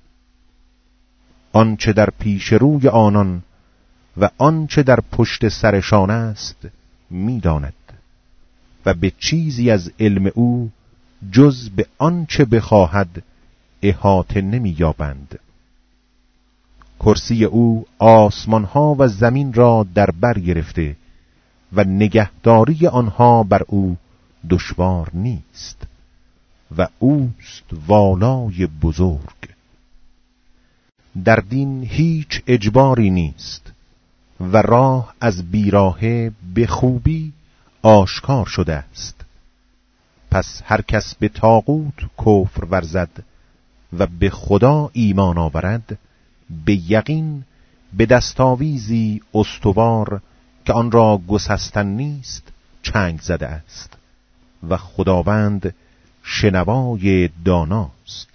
آنچه در پیش روی آنان و آنچه در پشت سرشان است می‌داند و به چیزی از علم او جز به آنچه بخواهد احاطه نمی‌یابند. کرسی او آسمان ها و زمین را در بر گرفته و نگهداری آنها بر او دشوار نیست و اوست والای بزرگ. در دین هیچ اجباری نیست و راه از بیراهه به خوبی آشکار شده است. پس هر کس به طاغوت کفر ورزد و به خدا ایمان آورد، به یقین به دستاویزی استوار که آن را گسستن نیست چنگ زده است و خداوند شنوای داناست.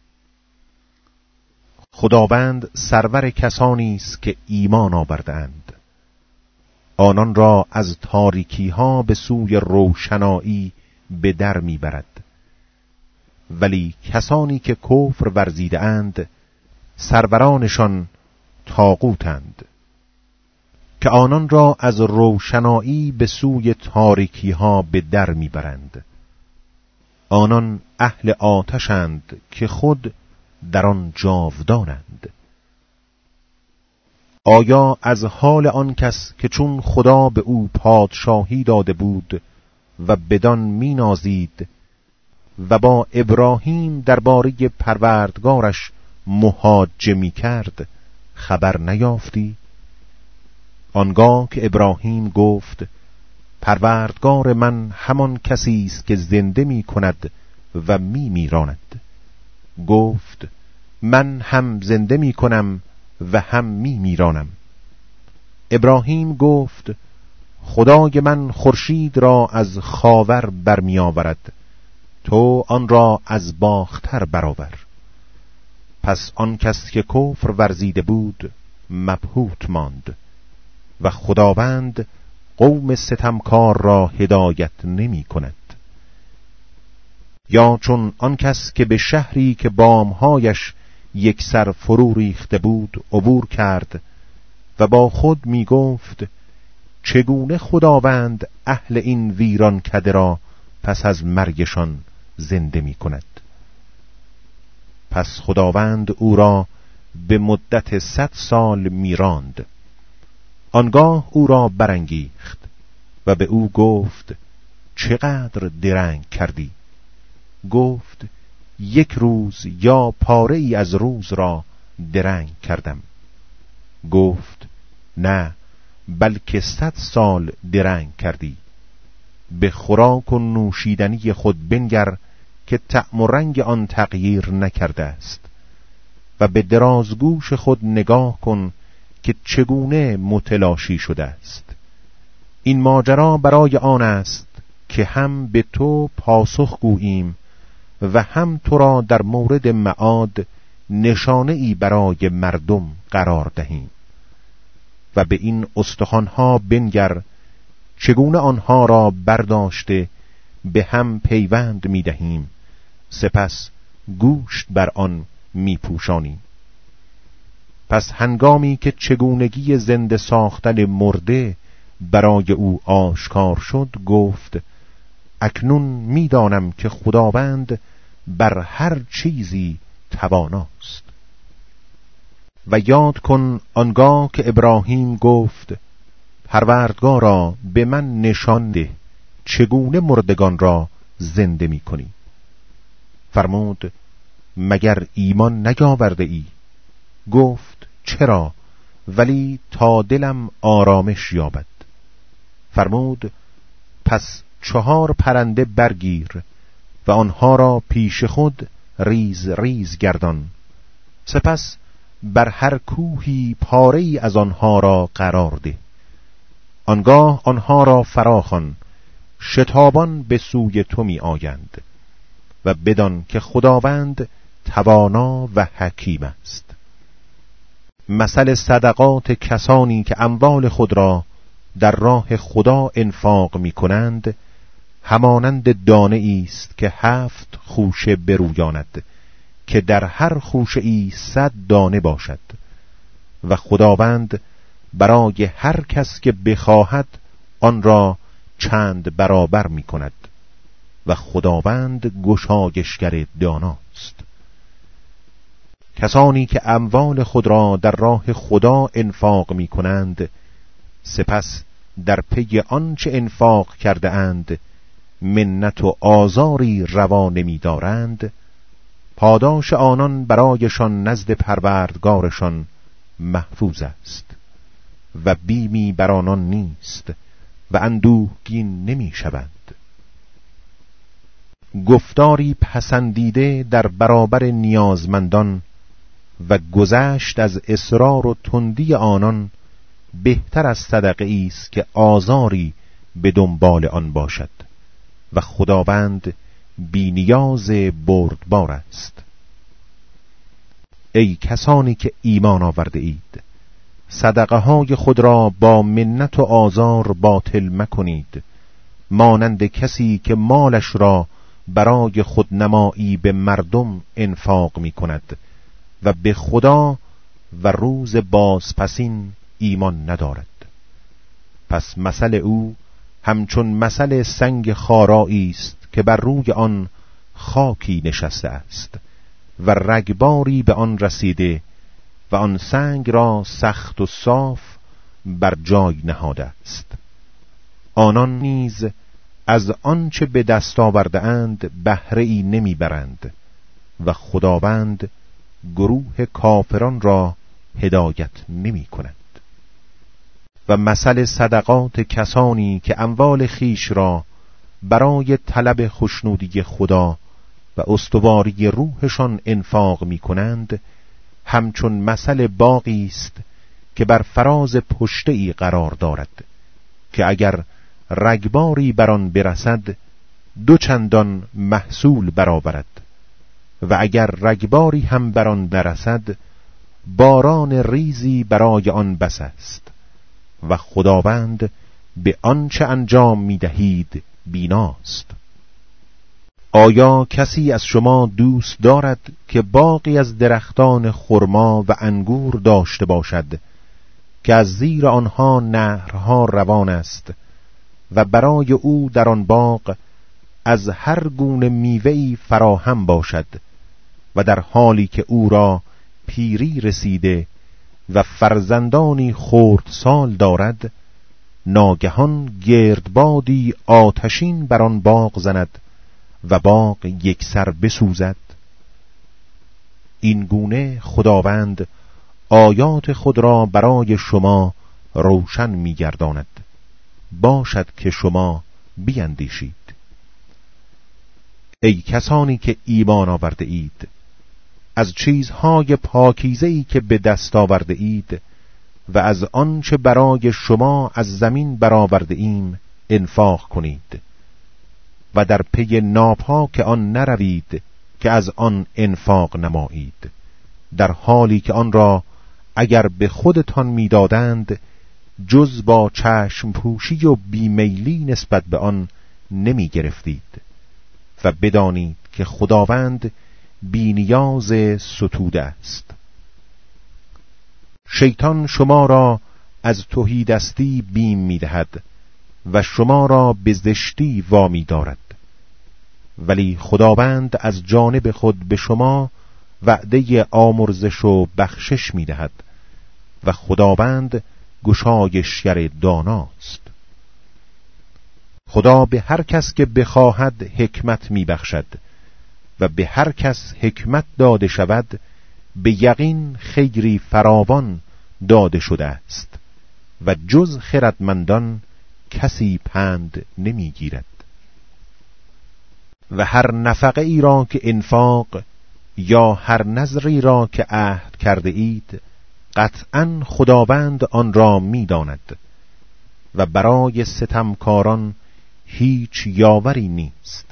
خداوند سرور کسانی است که ایمان آوردند، آنان را از تاریکی ها به سوی روشنایی به در میبرد. ولی کسانی که کفر ورزیده اند سرورانشان طاغوتند که آنان را از روشنایی به سوی تاریکی ها به در میبرند. آنان اهل آتشند که خود در آن جاودانند. آیا از حال آن کس که چون خدا به او پادشاهی داده بود و بدان مینازید و با ابراهیم درباره پروردگارش محاجه می کرد خبر نیافتی؟ آنگاه که ابراهیم گفت پروردگار من همان کسی است که زنده می کند و می میراند، گفت من هم زنده می کنم و هم می میرانم. ابراهیم گفت خدای من خورشید را از خاور برمی آورد، تو آن را از باختر برآور. پس آن کس که کفر ورزیده بود مبهوت ماند و خداوند قوم ستمکار را هدایت نمی کند. یا چون آن کس که به شهری که بامهایش یک سر فرو ریخته بود عبور کرد و با خود می گفت چگونه خداوند اهل این ویران کده را پس از مرگشان زنده می کند؟ پس خداوند او را به مدت صد سال میراند. آنگاه او را برانگیخت و به او گفت چقدر درنگ کردی؟ گفت یک روز یا پاره ای از روز را درنگ کردم. گفت نه، بلکه صد سال درنگ کردی. به خوراک و نوشیدنی خود بنگر که طعم و رنگ آن تغییر نکرده است و به درازگوش خود نگاه کن که چگونه متلاشی شده است. این ماجرا برای آن است که هم به تو پاسخ گوییم و هم تو را در مورد معاد نشانه ای برای مردم قرار دهیم و به این استخوانها بنگر چگونه آنها را برداشته به هم پیوند می دهیم، سپس گوشت بر آن می پوشانیم. پس هنگامی که چگونگی زنده ساختن مرده برای او آشکار شد گفت اکنون می دانم که خداوند بر هر چیزی تواناست. و یاد کن آنگاه که ابراهیم گفت پروردگارا به من نشان ده چگونه مردگان را زنده می کنی. فرمود مگر ایمان نیاورده ای؟ گفت چرا، ولی تا دلم آرامش یابد. فرمود پس چهار پرنده برگیر و آنها را پیش خود ریز ریز گردان، سپس بر هر کوهی پاره‌ای از آنها را قرار ده. آنگاه آنها را فراخوان، شتابان به سوی تو می آیند و بدان که خداوند توانا و حکیم است. مثل صدقات کسانی که اموال خود را در راه خدا انفاق می کنند همانند دانه است که هفت خوشه برویاند که در هر خوشه ای صد دانه باشد و خداوند برای هر کس که بخواهد آن را چند برابر می کند و خداوند گشایشگر داناست. کسانی که اموال خود را در راه خدا انفاق می کنند سپس در پی آنچه انفاق کرده اند منت و آزاری روا نمی دارند، پاداش آنان برایشان نزد پروردگارشان محفوظ است و بیمی بر آنان نیست و اندوهگین نمی شوند. گفتاری پسندیده در برابر نیازمندان و گذشت از اصرار و تندی آنان بهتر از صدقه است که آزاری به دنبال آن باشد و خداوند بی نیاز بردبار است. ای کسانی که ایمان آورده اید، صدقه های خود را با منت و آزار باطل مکنید، مانند کسی که مالش را برای خودنمایی به مردم انفاق می کند و به خدا و روز بازپسین ایمان ندارد. پس مثل او همچون مثل سنگ خارایی است که بر روی آن خاکی نشسته است و رگباری به آن رسیده و آن سنگ را سخت و صاف بر جای نهاده است. آنان نیز از آنچه به دست آورده اند بهره ای نمی برند و خداوند گروه کافران را هدایت نمی کند. و مثل صدقات کسانی که اموال خیش را برای طلب خوشنودی خدا و استواری روحشان انفاق می کنند همچون مثل باغی است که بر فراز پشته ای قرار دارد که اگر رگباری بر آن برسد دو چندان محصول برآورد و اگر رگباری هم بر آن برسد باران ریزی برای آن بس است و خداوند به آنچه انجام می دهید بیناست. آیا کسی از شما دوست دارد که باغی از درختان خرما و انگور داشته باشد که از زیر آنها نهرها روان است و برای او در آن باغ از هر گونه میوه‌ای فراهم باشد و در حالی که او را پیری رسیده و فرزندانی خردسال دارد ناگهان گردبادی آتشین بر آن باغ زند و باغ یکسر بسوزد؟ این گونه خداوند آیات خود را برای شما روشن می‌گرداند، باشد که شما بیندیشید. ای کسانی که ایمان آورده اید، از چیزهای پاکیزه‌ای که به دست آورده اید و از آنچه برای شما از زمین برآورده ایم انفاق کنید و در پی ناپاک آن نروید که از آن انفاق نمایید، در حالی که آن را اگر به خودتان میدادند جز با چشم پوشی و بیمیلی نسبت به آن نمی گرفتید و بدانید که خداوند بی نیاز ستوده است. شیطان شما را از تهیدستی بیم می دهد و شما را به زشتی وامی دارد، ولی خداوند از جانب خود به شما وعده آمرزش و بخشش می دهد و خداوند گشایشگر داناست. خدا به هر کس که بخواهد حکمت می بخشد و به هر کس حکمت داده شود به یقین خیری فراوان داده شده است و جز خردمندان کسی پند نمی گیرد. و هر نفقه ای را که انفاق یا هر نذری را که عهد کرده اید قطعاً خداوند آن را می داند و برای ستمکاران هیچ یاوری نیست.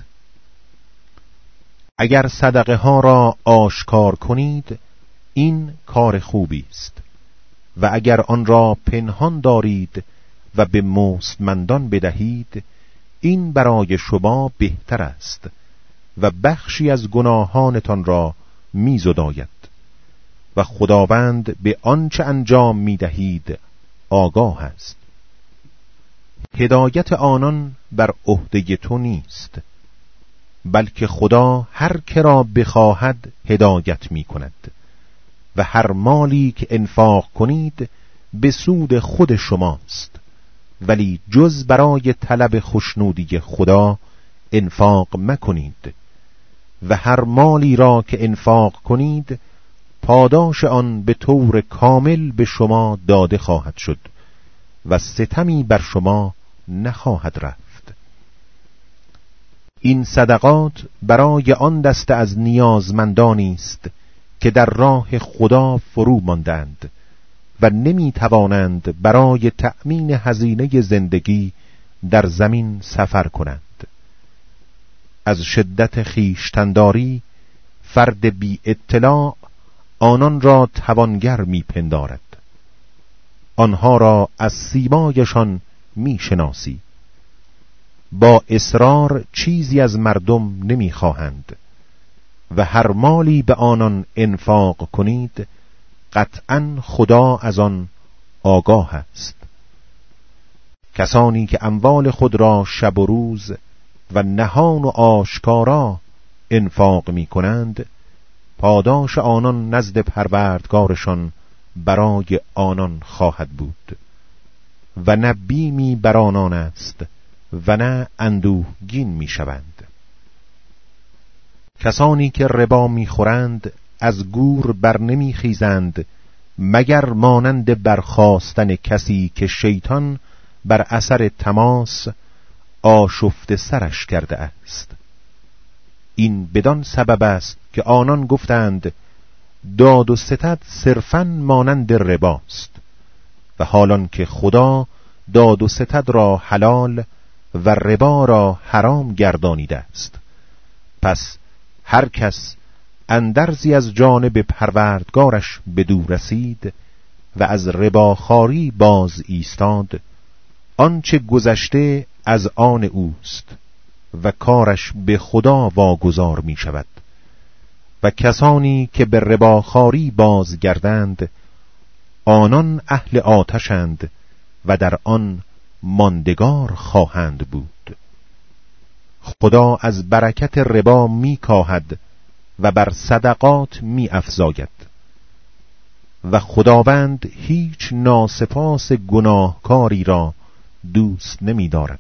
اگر صدقه ها را آشکار کنید این کار خوبی است و اگر آن را پنهان دارید و به مستمندان بدهید این برای شما بهتر است و بخشی از گناهانتان را می‌زداید و خداوند به آنچه انجام می‌دهید آگاه است. هدایت آنان بر عهده تو نیست، بلکه خدا هر که را بخواهد هدایت می‌کند و هر مالی که انفاق کنید به سود خود شماست، ولی جز برای طلب خوشنودی خدا انفاق مکنید و هر مالی را که انفاق کنید پاداش آن به طور کامل به شما داده خواهد شد و ستمی بر شما نخواهد رفت. این صدقات برای آن دسته از نیازمندانی است که در راه خدا فرو ماندند و نمی توانند برای تأمین هزینه زندگی در زمین سفر کنند. از شدت خویشتن‌داری فرد بی اطلاع آنان را توانگر می پندارد. آنها را از سیمایشان می شناسی. با اصرار چیزی از مردم نمی خواهند و هر مالی به آنان انفاق کنید قطعاً خدا از آن آگاه است. کسانی که اموال خود را شب و روز و نهان و آشکارا انفاق می کنند پاداش آنان نزد پروردگارشان برای آنان خواهد بود و نه بیمی بر آنان است و نه اندوهگین می شوند. کسانی که ربا می خورند از گور بر نمی خیزند مگر مانند برخاستن کسی که شیطان بر اثر تماس آشفت سرش کرده است. این بدان سبب است که آنان گفتند داد و ستد صرفاً مانند رباست و حالان که خدا داد و ستد را حلال و ربا را حرام گردانیده است. پس هر کس اندرزی از جانب پروردگارش بدو رسید و از رباخواری باز ایستاد آنچه گذشته از آن اوست و کارش به خدا واگذار می شود و کسانی که به رباخواری بازگردند آنان اهل آتشند و در آن ماندگار خواهند بود. خدا از برکت ربا می کاهد و بر صدقات می افزاید و خداوند هیچ ناسپاس گناهکاری را دوست نمی دارد.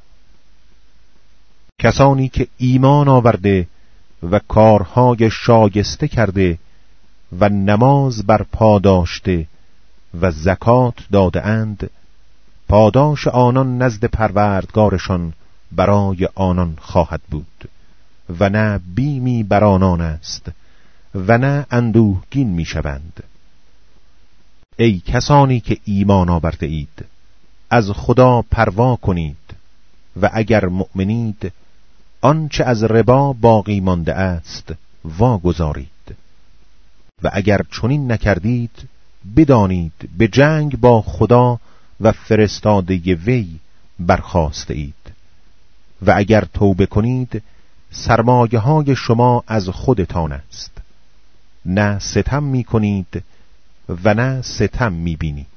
کسانی که ایمان آورده و کارهای شایسته کرده و نماز بر پا داشته و زکات داده اند پاداش آنان نزد پروردگارشان برای آنان خواهد بود و نه بیمی بر آنان است و نه اندوهگین می شوند. ای کسانی که ایمان آورده اید از خدا پروا کنید و اگر مؤمنید آنچه از ربا باقی مانده است واگذارید و اگر چنین نکردید بدانید به جنگ با خدا و فرستاده وی برخاسته اید و اگر توبه کنید سرمایه های شما از خودتان است، نه ستم می کنید و نه ستم می بینید.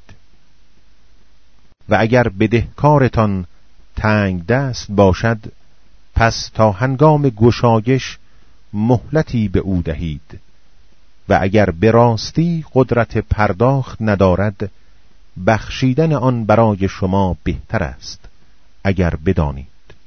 و اگر بدهکارتان تنگ دست باشد پس تا هنگام گشایش مهلتی به او دهید و اگر به راستی قدرت پرداخت ندارد بخشیدن آن برای شما بهتر است اگر بدانید.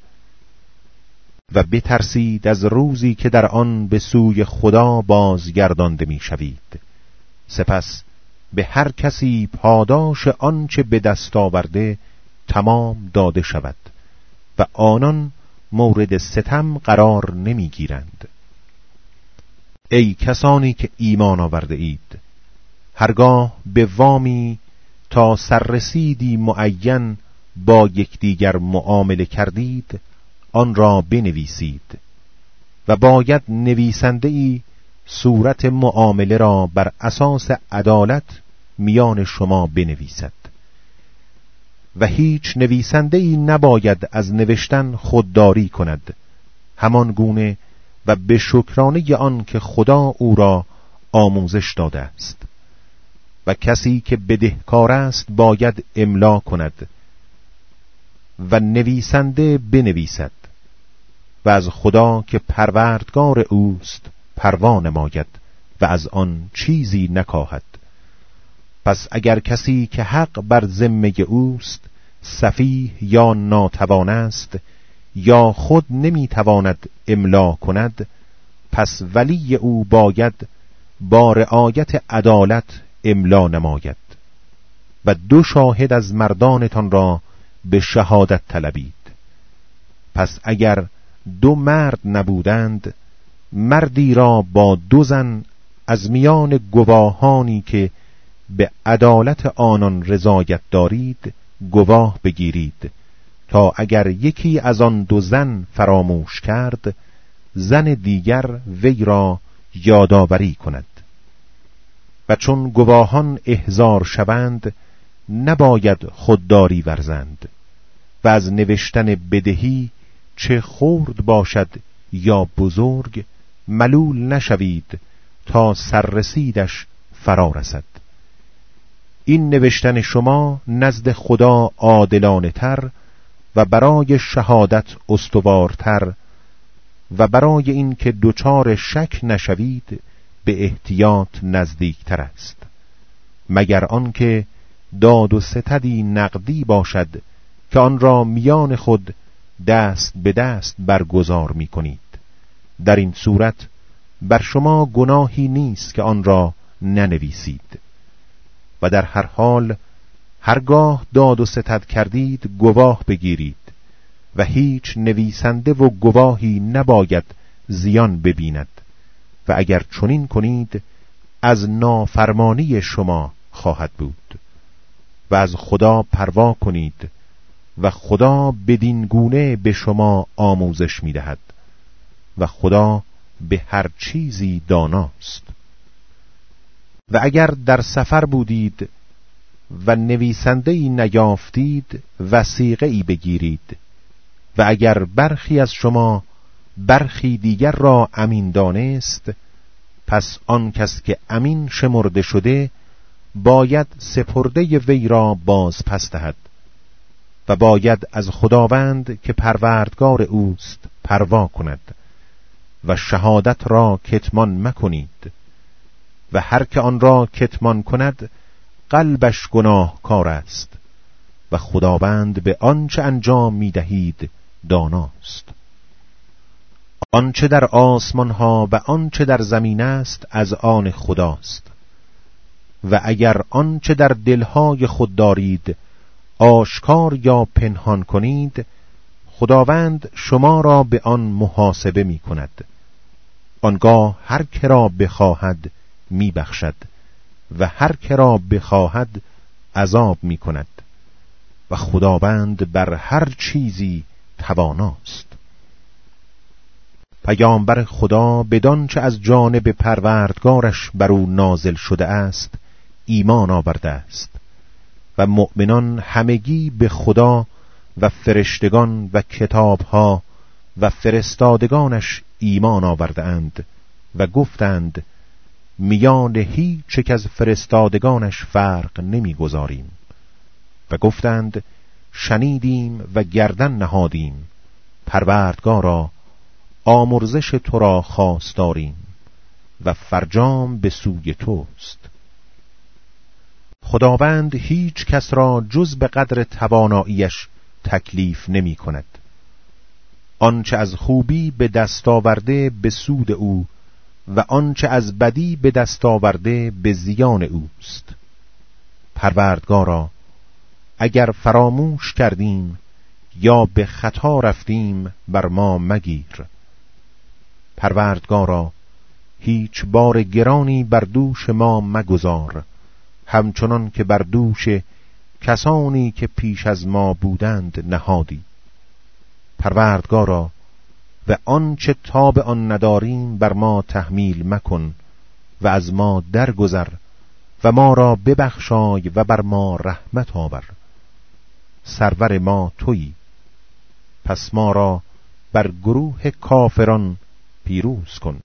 و بترسید از روزی که در آن به سوی خدا بازگردانده می شوید، سپس به هر کسی پاداش آنچه به دست آورده تمام داده شود و آنان مورد ستم قرار نمی گیرند. ای کسانی که ایمان آورده اید، هرگاه به وامی تا سررسیدی معین با یکدیگر معامله کردید، آن را بنویسید و باید نویسنده ای صورت معامله را بر اساس عدالت میان شما بنویسد و هیچ نویسنده ای نباید از نوشتن خودداری کند، همان گونه و به شکرانه آن که خدا او را آموزش داده است. و کسی که بدهکار است باید املا کند و نویسنده بنویسد و از خدا که پروردگار اوست پروا نماید و از آن چیزی نکاهد. پس اگر کسی که حق بر ذمه اوست سفیه یا ناتوان است یا خود نمیتواند املا کند، پس ولی او باید با رعایت عدالت املا نماید و دو شاهد از مردانتان را به شهادت طلبید. پس اگر دو مرد نبودند، مردی را با دو زن از میان گواهانی که به عدالت آنان رضایت دارید گواه بگیرید، تا اگر یکی از آن دو زن فراموش کرد، زن دیگر وی را یادآوری کند. و چون گواهان احضار شوند، نباید خودداری ورزند و از نوشتن بدهی چه خرد باشد یا بزرگ ملول نشوید تا سررسیدش فرا رسد. این نوشتن شما نزد خدا عادلانه تر و برای شهادت استوارتر و برای این که دچار شک نشوید به احتیاط نزدیکتر است، مگر آنکه داد و ستدی نقدی باشد که آن را میان خود دست به دست برگزار می کنید. در این صورت بر شما گناهی نیست که آن را ننویسید. و در هر حال هرگاه داد و ستد کردید گواه بگیرید و هیچ نویسنده و گواهی نباید زیان ببیند و اگر چنین کنید از نافرمانی شما خواهد بود. و از خدا پروا کنید و خدا بدین گونه به شما آموزش می‌دهد و خدا به هر چیزی داناست. و اگر در سفر بودید و نویسنده‌ای نیافتید، وثیقه‌ای بگیرید و اگر برخی از شما برخی دیگر را امین دانست، پس آن کس که امین شمرده شده باید سپرده وی را باز پس دهد و باید از خداوند که پروردگار اوست پروا کند و شهادت را کتمان مکنید و هر که آن را کتمان کند قلبش گناهکار است و خداوند به آنچه انجام می‌دهید داناست. آنچه در آسمان ها و آنچه در زمین است از آن خداست و اگر آنچه در دلهای خود دارید آشکار یا پنهان کنید، خداوند شما را به آن محاسبه می کند. آنگاه هر که را بخواهد می بخشد و هر که را بخواهد عذاب می کند و خداوند بر هر چیزی تواناست. پیامبر خدا بدانچه از جانب پروردگارش بر او نازل شده است ایمان آورده است و مؤمنان همگی به خدا و فرشتگان و کتابها و فرستادگانش ایمان آورده اند و گفتند میان هیچ یک از فرستادگانش فرق نمیگذاریم و گفتند شنیدیم و گردن نهادیم، پروردگارا آمرزش تو را خواست داریم و فرجام به سوی توست. خداوند هیچ کس را جز به قدر تواناییش تکلیف نمی کند. آنچه از خوبی به دست آورده به سود او و آنچه از بدی به دست آورده به زیان اوست. پروردگارا اگر فراموش کردیم یا به خطا رفتیم بر ما مگیر. پروردگارا هیچ بار گرانی بر دوش ما مگذار، همچنان که بر دوش کسانی که پیش از ما بودند نهادی. پروردگارا و آنچه تاب آن نداریم بر ما تحمیل مکن و از ما درگذر و ما را ببخشای و بر ما رحمت آور. سرور ما تویی، پس ما را بر گروه کافران پیروز کن.